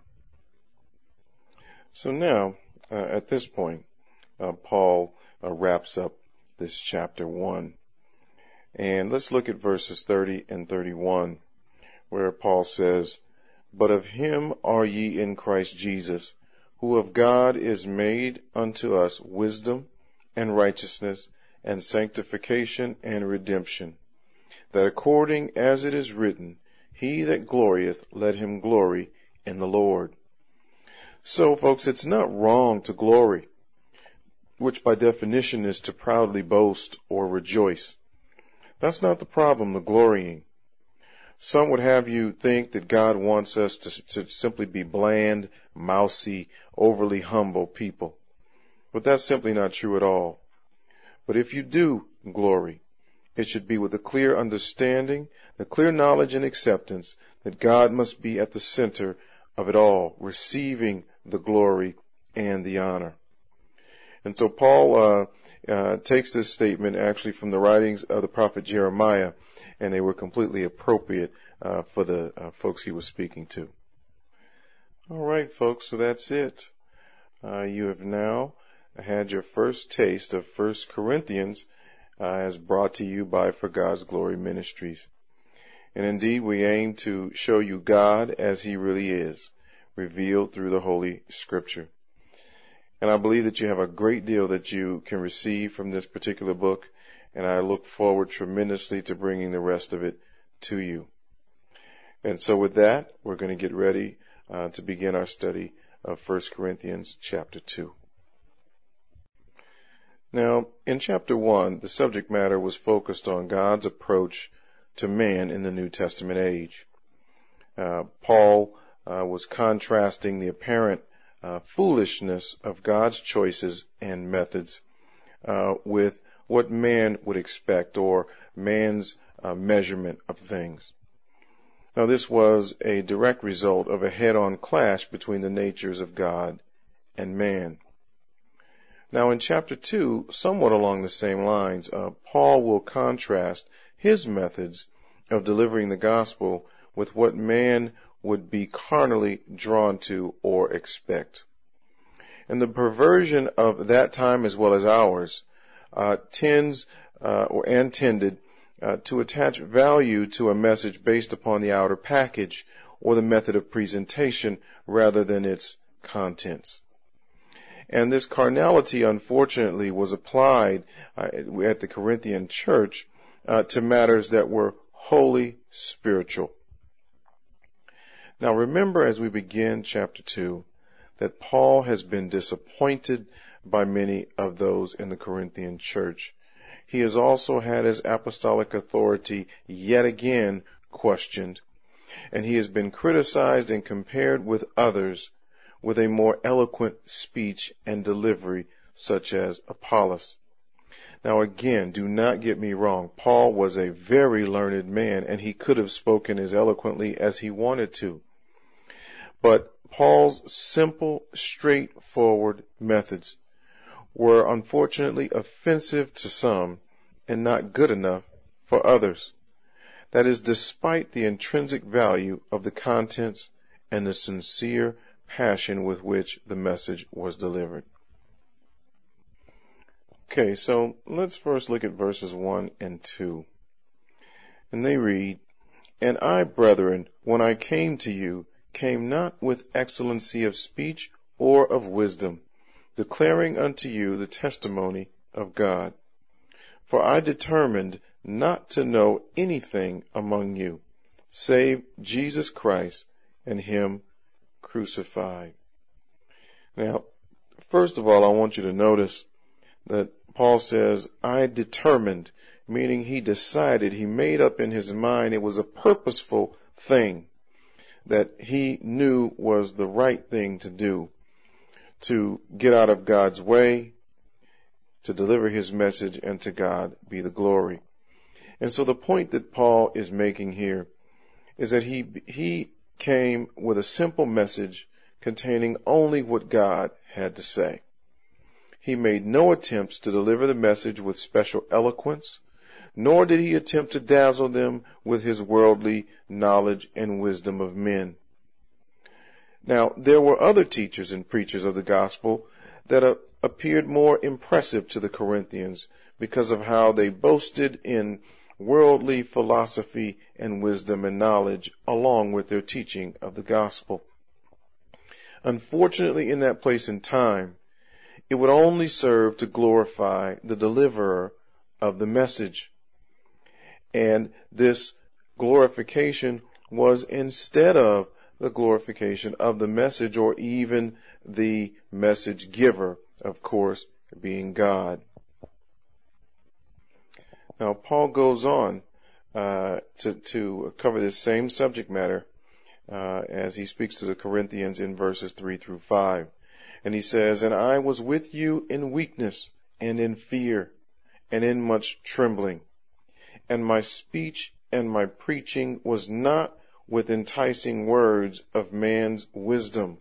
So now, uh, at this point, uh, Paul uh, wraps up this chapter one. And let's look at verses thirty and thirty-one, where Paul says, "But of him are ye in Christ Jesus, who of God is made unto us wisdom and righteousness and sanctification and redemption, that according as it is written, he that glorieth, let him glory in the Lord." So, folks, it's not wrong to glory, which by definition is to proudly boast or rejoice. That's not the problem, the glorying. Some would have you think that God wants us to, to simply be bland, mousy, overly humble people. But that's simply not true at all. But if you do glory, it should be with a clear understanding, the clear knowledge and acceptance that God must be at the center of it all, receiving the glory and the honor. And so Paul uh, uh, takes this statement actually from the writings of the prophet Jeremiah, and they were completely appropriate uh, for the uh, folks he was speaking to. All right, folks, so that's it. Uh, you have now had your first taste of First Corinthians uh, as brought to you by For God's Glory Ministries. And indeed, we aim to show you God as he really is, revealed through the Holy Scripture. And I believe that you have a great deal that you can receive from this particular book, and I look forward tremendously to bringing the rest of it to you. And so with that, we're going to get ready uh, to begin our study of First Corinthians chapter two. Now, in chapter one, the subject matter was focused on God's approach to man in the New Testament age. Uh, Paul uh, was contrasting the apparent uh, foolishness of God's choices and methods uh, with what man would expect, or man's uh, measurement of things. Now, this was a direct result of a head-on clash between the natures of God and man. Now, in chapter two, somewhat along the same lines, uh, Paul will contrast his methods of delivering the gospel with what man would be carnally drawn to or expect. And the perversion of that time as well as ours uh, tends uh, or and tended uh, to attach value to a message based upon the outer package or the method of presentation rather than its contents. And this carnality, unfortunately, was applied uh, at the Corinthian church uh, to matters that were wholly spiritual. Now, remember as we begin chapter two that Paul has been disappointed by many of those in the Corinthian church. He has also had his apostolic authority yet again questioned, and he has been criticized and compared with others with a more eloquent speech and delivery, such as Apollos. Now again, do not get me wrong. Paul was a very learned man, and he could have spoken as eloquently as he wanted to. But Paul's simple, straightforward methods were unfortunately offensive to some and not good enough for others. That is, despite the intrinsic value of the contents and the sincere passion with which the message was delivered. Okay, so let's first look at verses one and two. And they read, "And I, brethren, when I came to you, came not with excellency of speech or of wisdom, declaring unto you the testimony of God. For I determined not to know anything among you, save Jesus Christ and him crucified." Now, first of all, I want you to notice that Paul says, I determined, meaning he decided, he made up in his mind, it was a purposeful thing that he knew was the right thing to do, to get out of God's way, to deliver his message, and to God be the glory. And so the point that Paul is making here is that he he came with a simple message containing only what God had to say. He made no attempts to deliver the message with special eloquence, nor did he attempt to dazzle them with his worldly knowledge and wisdom of men. Now, there were other teachers and preachers of the gospel that uh, appeared more impressive to the Corinthians because of how they boasted in worldly philosophy and wisdom and knowledge along with their teaching of the gospel. Unfortunately, in that place and time, it would only serve to glorify the deliverer of the message. And this glorification was instead of the glorification of the message or even the message giver, of course, being God. Now, Paul goes on uh, to, to cover this same subject matter uh, as he speaks to the Corinthians in verses three through five. And he says, "And I was with you in weakness and in fear and in much trembling. And my speech and my preaching was not with enticing words of man's wisdom,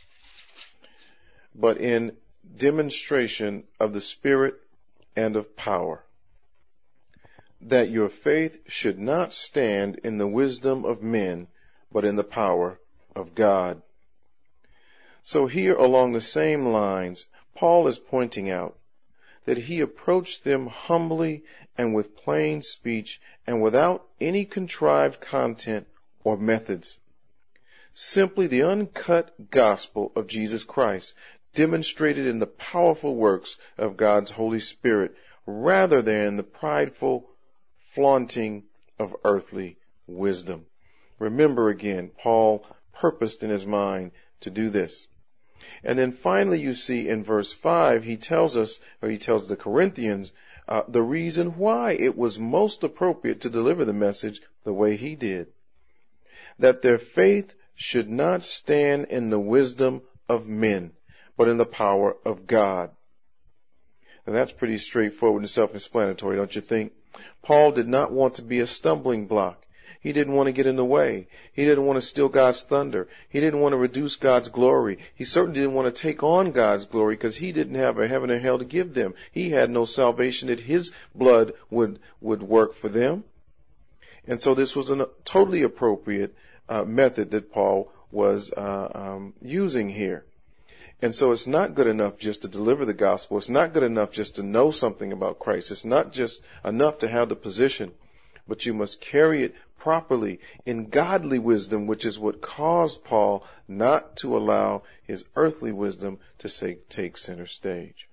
but in demonstration of the Spirit and of power, that your faith should not stand in the wisdom of men, but in the power of God." So here along the same lines, Paul is pointing out that he approached them humbly and with plain speech and without any contrived content or methods. Simply the uncut gospel of Jesus Christ, demonstrated in the powerful works of God's Holy Spirit, rather than the prideful flaunting of earthly wisdom. Remember again, Paul purposed in his mind to do this. And then finally you see in verse five, he tells us, or he tells the Corinthians, uh, the reason why it was most appropriate to deliver the message the way he did. That their faith should not stand in the wisdom of men, but in the power of God. And that's pretty straightforward and self-explanatory, don't you think? Paul did not want to be a stumbling block. He didn't want to get in the way. He didn't want to steal God's thunder. He didn't want to reduce God's glory. He certainly didn't want to take on God's glory because he didn't have a heaven or hell to give them. He had no salvation that his blood would, would work for them. And so this was a totally appropriate uh, method that Paul was uh, um, using here. And so it's not good enough just to deliver the gospel. It's not good enough just to know something about Christ. It's not just enough to have the position, but you must carry it properly in godly wisdom, which is what caused Paul not to allow his earthly wisdom to say, take center stage.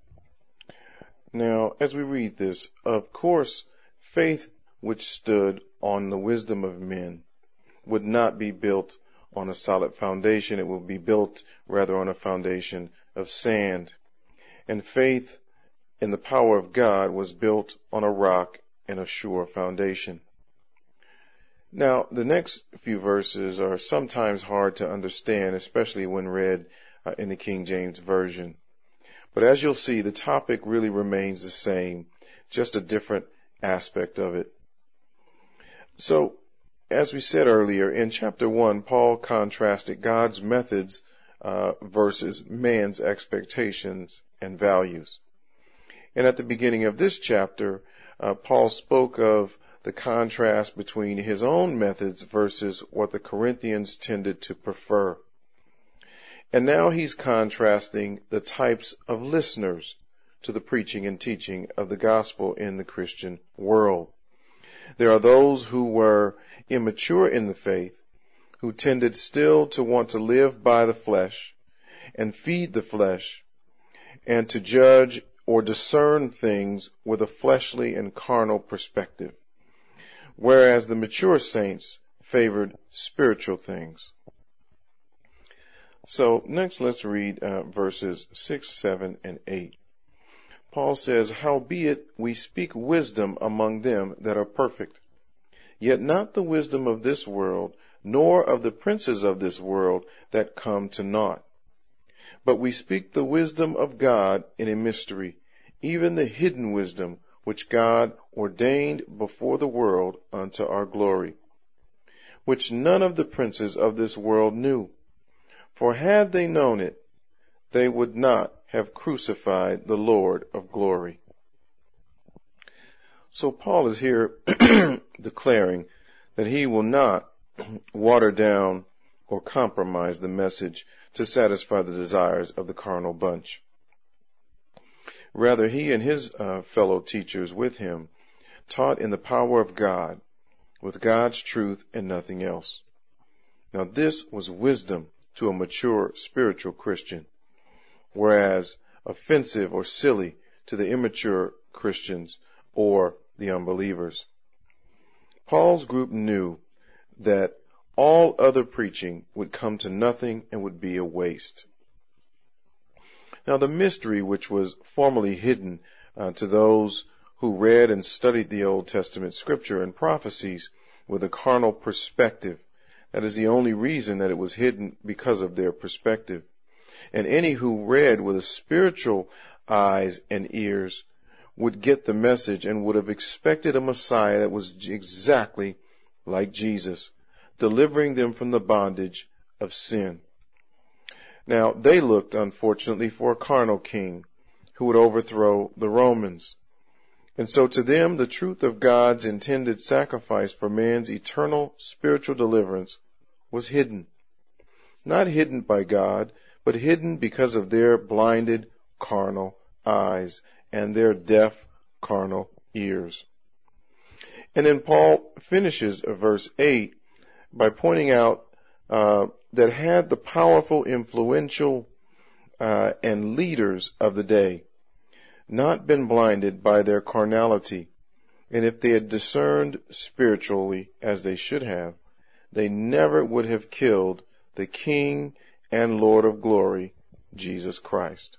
Now, as we read this, of course, faith which stood on the wisdom of men would not be built on a solid foundation. It will be built rather on a foundation of sand. And faith in the power of God was built on a rock and a sure foundation. Now, the next few verses are sometimes hard to understand, especially when read uh, in the King James Version. But as you'll see, the topic really remains the same, just a different aspect of it. So, as we said earlier, in chapter one, Paul contrasted God's methods uh, versus man's expectations and values. And at the beginning of this chapter, uh, Paul spoke of the contrast between his own methods versus what the Corinthians tended to prefer. And now he's contrasting the types of listeners to the preaching and teaching of the gospel in the Christian world. There are those who were immature in the faith, who tended still to want to live by the flesh and feed the flesh and to judge or discern things with a fleshly and carnal perspective, whereas the mature saints favored spiritual things. So next let's read uh, verses six, seven, and eight. Paul says, "Howbeit we speak wisdom among them that are perfect, yet not the wisdom of this world, nor of the princes of this world that come to naught. But we speak the wisdom of God in a mystery, even the hidden wisdom, which God ordained before the world unto our glory, which none of the princes of this world knew. For had they known it, they would not have crucified the Lord of glory." So Paul is here declaring that he will not water down or compromise the message to satisfy the desires of the carnal bunch. Rather, he and his uh, fellow teachers with him taught in the power of God, with God's truth and nothing else. Now this was wisdom to a mature spiritual Christian, whereas offensive or silly to the immature Christians or the unbelievers. Paul's group knew that all other preaching would come to nothing and would be a waste. Now the mystery which was formerly hidden uh, to those who read and studied the Old Testament scripture and prophecies with a carnal perspective, that is the only reason that it was hidden, because of their perspective. And any who read with a spiritual eyes and ears would get the message and would have expected a Messiah that was exactly like Jesus, delivering them from the bondage of sin. Now, they looked, unfortunately, for a carnal king who would overthrow the Romans. And so to them, the truth of God's intended sacrifice for man's eternal spiritual deliverance was hidden. Not hidden by God, but hidden because of their blinded carnal eyes and their deaf carnal ears. And then Paul finishes verse eight by pointing out uh, that had the powerful, influential, uh, and leaders of the day not been blinded by their carnality, and if they had discerned spiritually as they should have, they never would have killed the King and Lord of glory, Jesus Christ.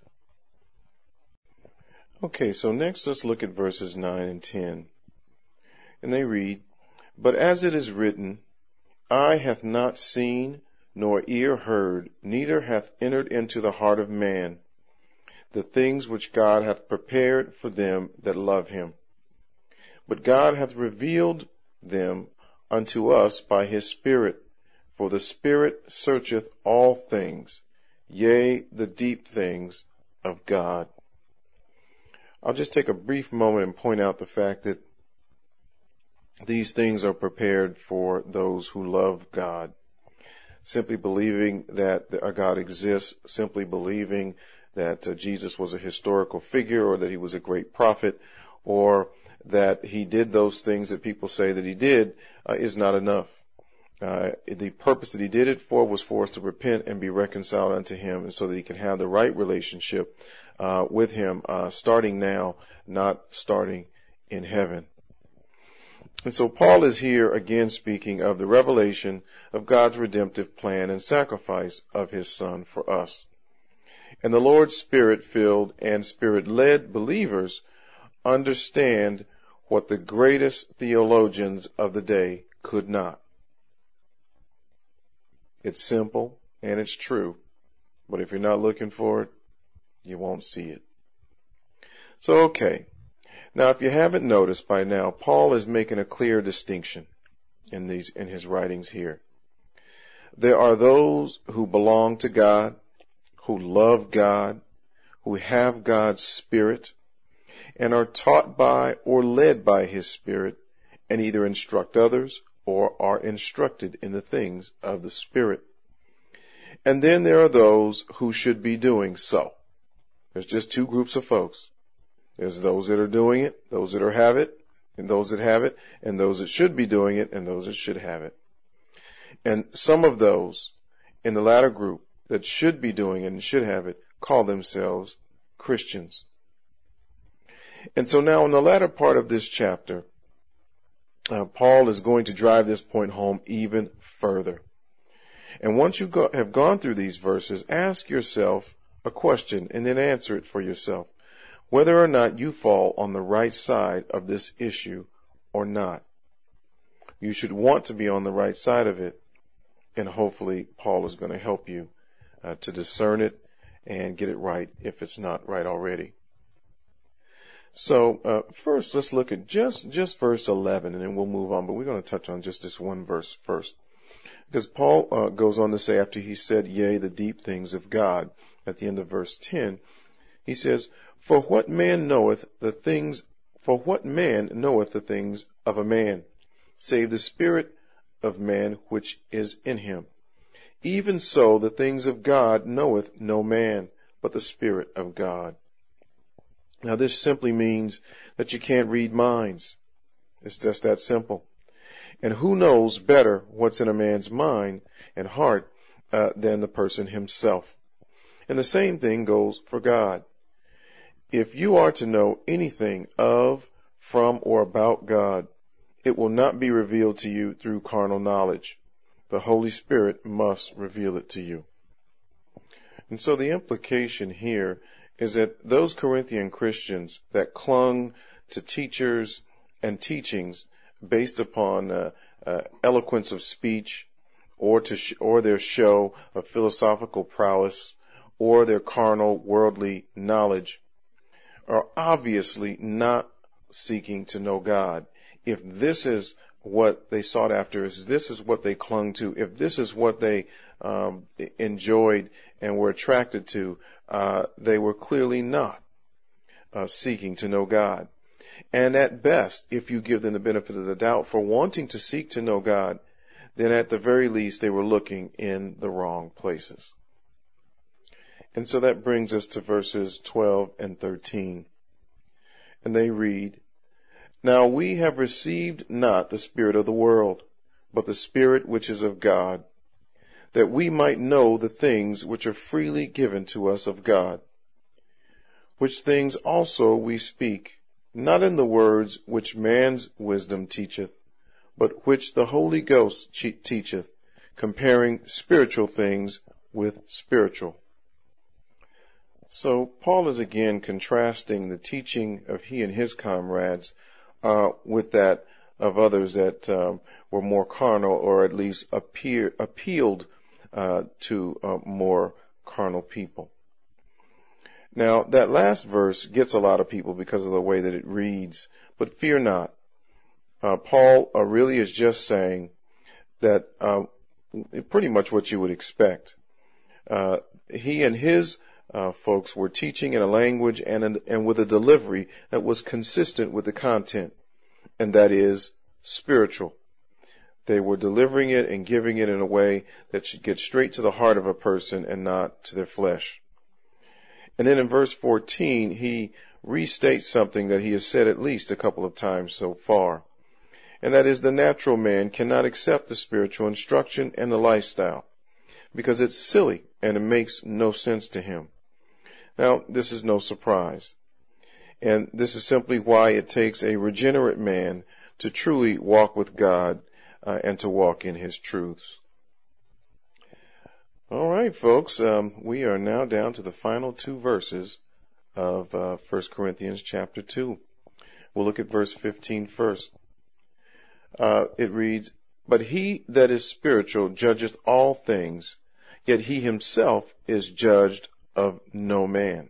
Okay, so next let's look at verses nine and ten. And they read, "But as it is written, eye hath not seen, nor ear heard, neither hath entered into the heart of man, the things which God hath prepared for them that love him. but God hath revealed them unto us by his Spirit. For the Spirit searcheth all things, yea, the deep things of God. I'll just take a brief moment and point out the fact that these things are prepared for those who love God. Simply believing that a God exists, simply believing that uh, Jesus was a historical figure, or that he was a great prophet, or that he did those things that people say that he did, uh, is not enough. Uh, the purpose that he did it for was for us to repent and be reconciled unto him, and so that he can have the right relationship uh, with him, uh, starting now, not starting in heaven. And so Paul is here again speaking of the revelation of God's redemptive plan and sacrifice of his Son for us. And the Lord's Spirit-filled and Spirit-led believers understand what the greatest theologians of the day could not. It's simple and it's true, but if you're not looking for it, you won't see it. So, okay. Now, if you haven't noticed by now, Paul is making a clear distinction in these, in his writings here. There are those who belong to God, who love God, who have God's Spirit, and are taught by or led by his Spirit, and either instruct others or are instructed in the things of the Spirit. And then there are those who should be doing so. There's just two groups of folks. There's those that are doing it, those that are have it, and those that have it, and those that should be doing it, and those that should have it. And some of those in the latter group that should be doing it and should have it call themselves Christians. And so now in the latter part of this chapter, uh, Paul is going to drive this point home even further. And once you go, have gone through these verses, ask yourself a question and then answer it for yourself, whether or not you fall on the right side of this issue or not. You should want to be on the right side of it, and hopefully Paul is going to help you uh, to discern it and get it right if it's not right already. So uh, first, let's look at just, just verse eleven, and then we'll move on, but we're going to touch on just this one verse first. Because Paul uh, goes on to say, after he said, yea, the deep things of God, at the end of verse ten, he says, For what man knoweth the things, for what man knoweth the things of a man, save the spirit of man which is in him? Even so the things of God knoweth no man, but the Spirit of God. Now this simply means that you can't read minds. It's just that simple. And who knows better what's in a man's mind and heart uh, than the person himself? And the same thing goes for God. If you are to know anything of, from, or about God, it will not be revealed to you through carnal knowledge. The Holy Spirit must reveal it to you. And so the implication here is that those Corinthian Christians that clung to teachers and teachings based upon uh, uh, eloquence of speech, or to sh- or their show of philosophical prowess, or their carnal worldly knowledge, are obviously not seeking to know God. If this is what they sought after, if this is what they clung to, if this is what they um, enjoyed and were attracted to, uh, they were clearly not uh, seeking to know God. And at best, if you give them the benefit of the doubt for wanting to seek to know God, then at the very least they were looking in the wrong places. And so that brings us to verses twelve and thirteen. And they read, Now we have received not the spirit of the world, but the Spirit which is of God, that we might know the things which are freely given to us of God. Which things also we speak, not in the words which man's wisdom teacheth, but which the Holy Ghost teacheth, comparing spiritual things with spiritual. So Paul is again contrasting the teaching of he and his comrades uh, with that of others that um, were more carnal, or at least appear, appealed uh, to uh, more carnal people. Now, that last verse gets a lot of people because of the way that it reads, but fear not, uh, Paul uh, really is just saying that uh, pretty much what you would expect. Uh, he and his uh, folks were teaching in a language and, an, and with a delivery that was consistent with the content, and that is spiritual. They were delivering it and giving it in a way that should get straight to the heart of a person and not to their flesh. And then in verse fourteen, he restates something that he has said at least a couple of times so far. And that is, the natural man cannot accept the spiritual instruction and the lifestyle because it's silly and it makes no sense to him. Now, this is no surprise. And this is simply why it takes a regenerate man to truly walk with God Uh, and to walk in his truths. All right, folks, um, we are now down to the final two verses of uh, First Corinthians chapter two. We'll look at verse fifteen first. Uh, it reads, "But he that is spiritual judgeth all things, yet he himself is judged of no man."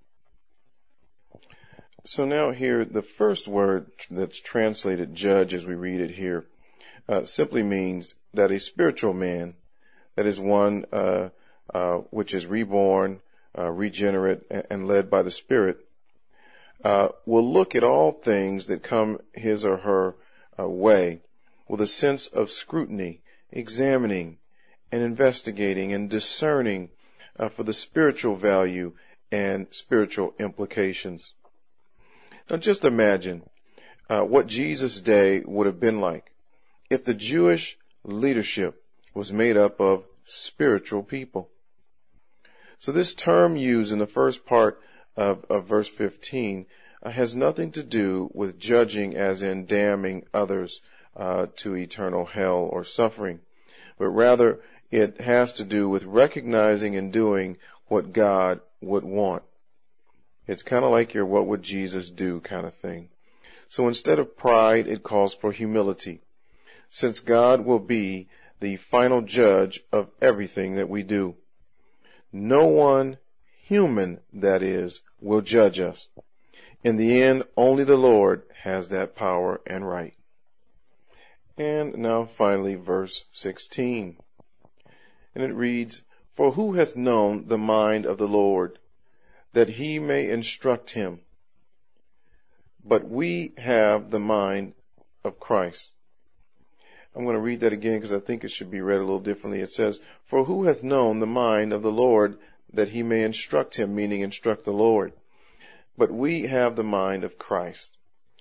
So now here, the first word that's translated judge as we read it here, Uh, simply means that a spiritual man, that is one uh, uh, which is reborn, uh, regenerate, and, and led by the Spirit, uh, will look at all things that come his or her uh, way with a sense of scrutiny, examining and investigating and discerning uh, for the spiritual value and spiritual implications. Now just imagine uh, what Jesus' day would have been like if the Jewish leadership was made up of spiritual people. So this term used in the first part of, of verse fifteen uh, has nothing to do with judging as in damning others uh, to eternal hell or suffering, but rather it has to do with recognizing and doing what God would want. It's kind of like your what would Jesus do kind of thing. So instead of pride, it calls for humility, since God will be the final judge of everything that we do. No one, human that is, will judge us. In the end, only the Lord has that power and right. And now finally, verse sixteen. And it reads, "For who hath known the mind of the Lord, that he may instruct him? But we have the mind of Christ." I'm going to read that again because I think it should be read a little differently. It says, "For who hath known the mind of the Lord, that he may instruct him," meaning instruct the Lord. "But we have the mind of Christ."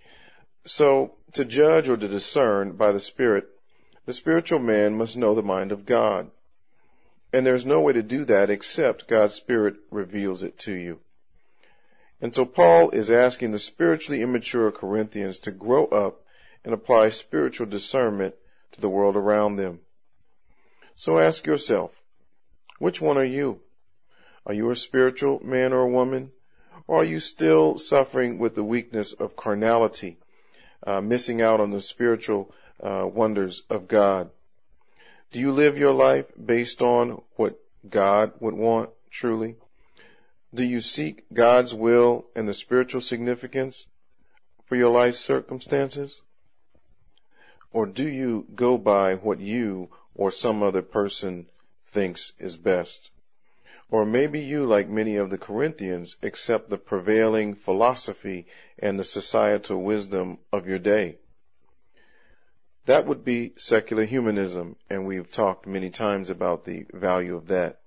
So, to judge or to discern by the Spirit, the spiritual man must know the mind of God. And there's no way to do that except God's Spirit reveals it to you. And so Paul is asking the spiritually immature Corinthians to grow up and apply spiritual discernment to the world around them. So ask yourself, which one are you? Are you a spiritual man or woman? Or are you still suffering with the weakness of carnality, uh, missing out on the spiritual uh, wonders of God? Do you live your life based on what God would want truly? Do you seek God's will and the spiritual significance for your life circumstances? Or do you go by what you or some other person thinks is best? Or maybe you, like many of the Corinthians, accept the prevailing philosophy and the societal wisdom of your day. That would be secular humanism, and we've talked many times about the value of that.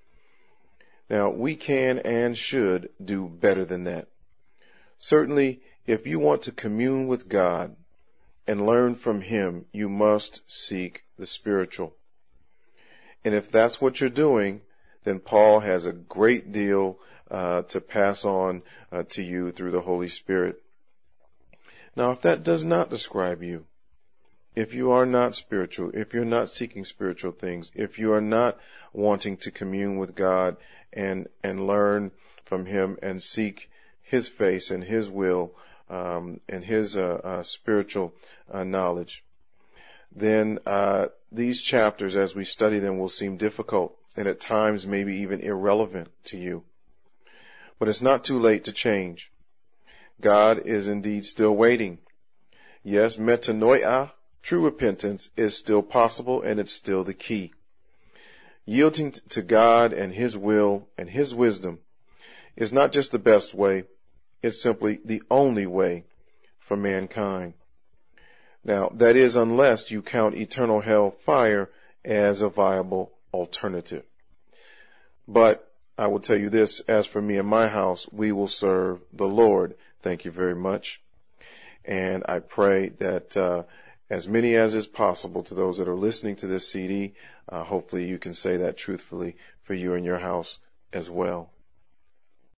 Now, we can and should do better than that. Certainly, if you want to commune with God and learn from Him, you must seek the spiritual. And if that's what you're doing, then Paul has a great deal uh, to pass on uh, to you through the Holy Spirit. Now, if that does not describe you, if you are not spiritual, if you're not seeking spiritual things, if you are not wanting to commune with God and and learn from Him and seek His face and His will um, and His uh, uh, spiritual uh, knowledge, then uh, these chapters, as we study them, will seem difficult and at times maybe even irrelevant to you. But it's not too late to change. God is indeed still waiting. Yes, metanoia, true repentance, is still possible, and it's still the key. Yielding to God and His will and His wisdom is not just the best way, it's simply the only way for mankind. Now, that is unless you count eternal hell fire as a viable alternative. But I will tell you this, as for me and my house, we will serve the Lord. Thank you very much. And I pray that uh, as many as is possible to those that are listening to this C D, uh, hopefully you can say that truthfully for you and your house as well.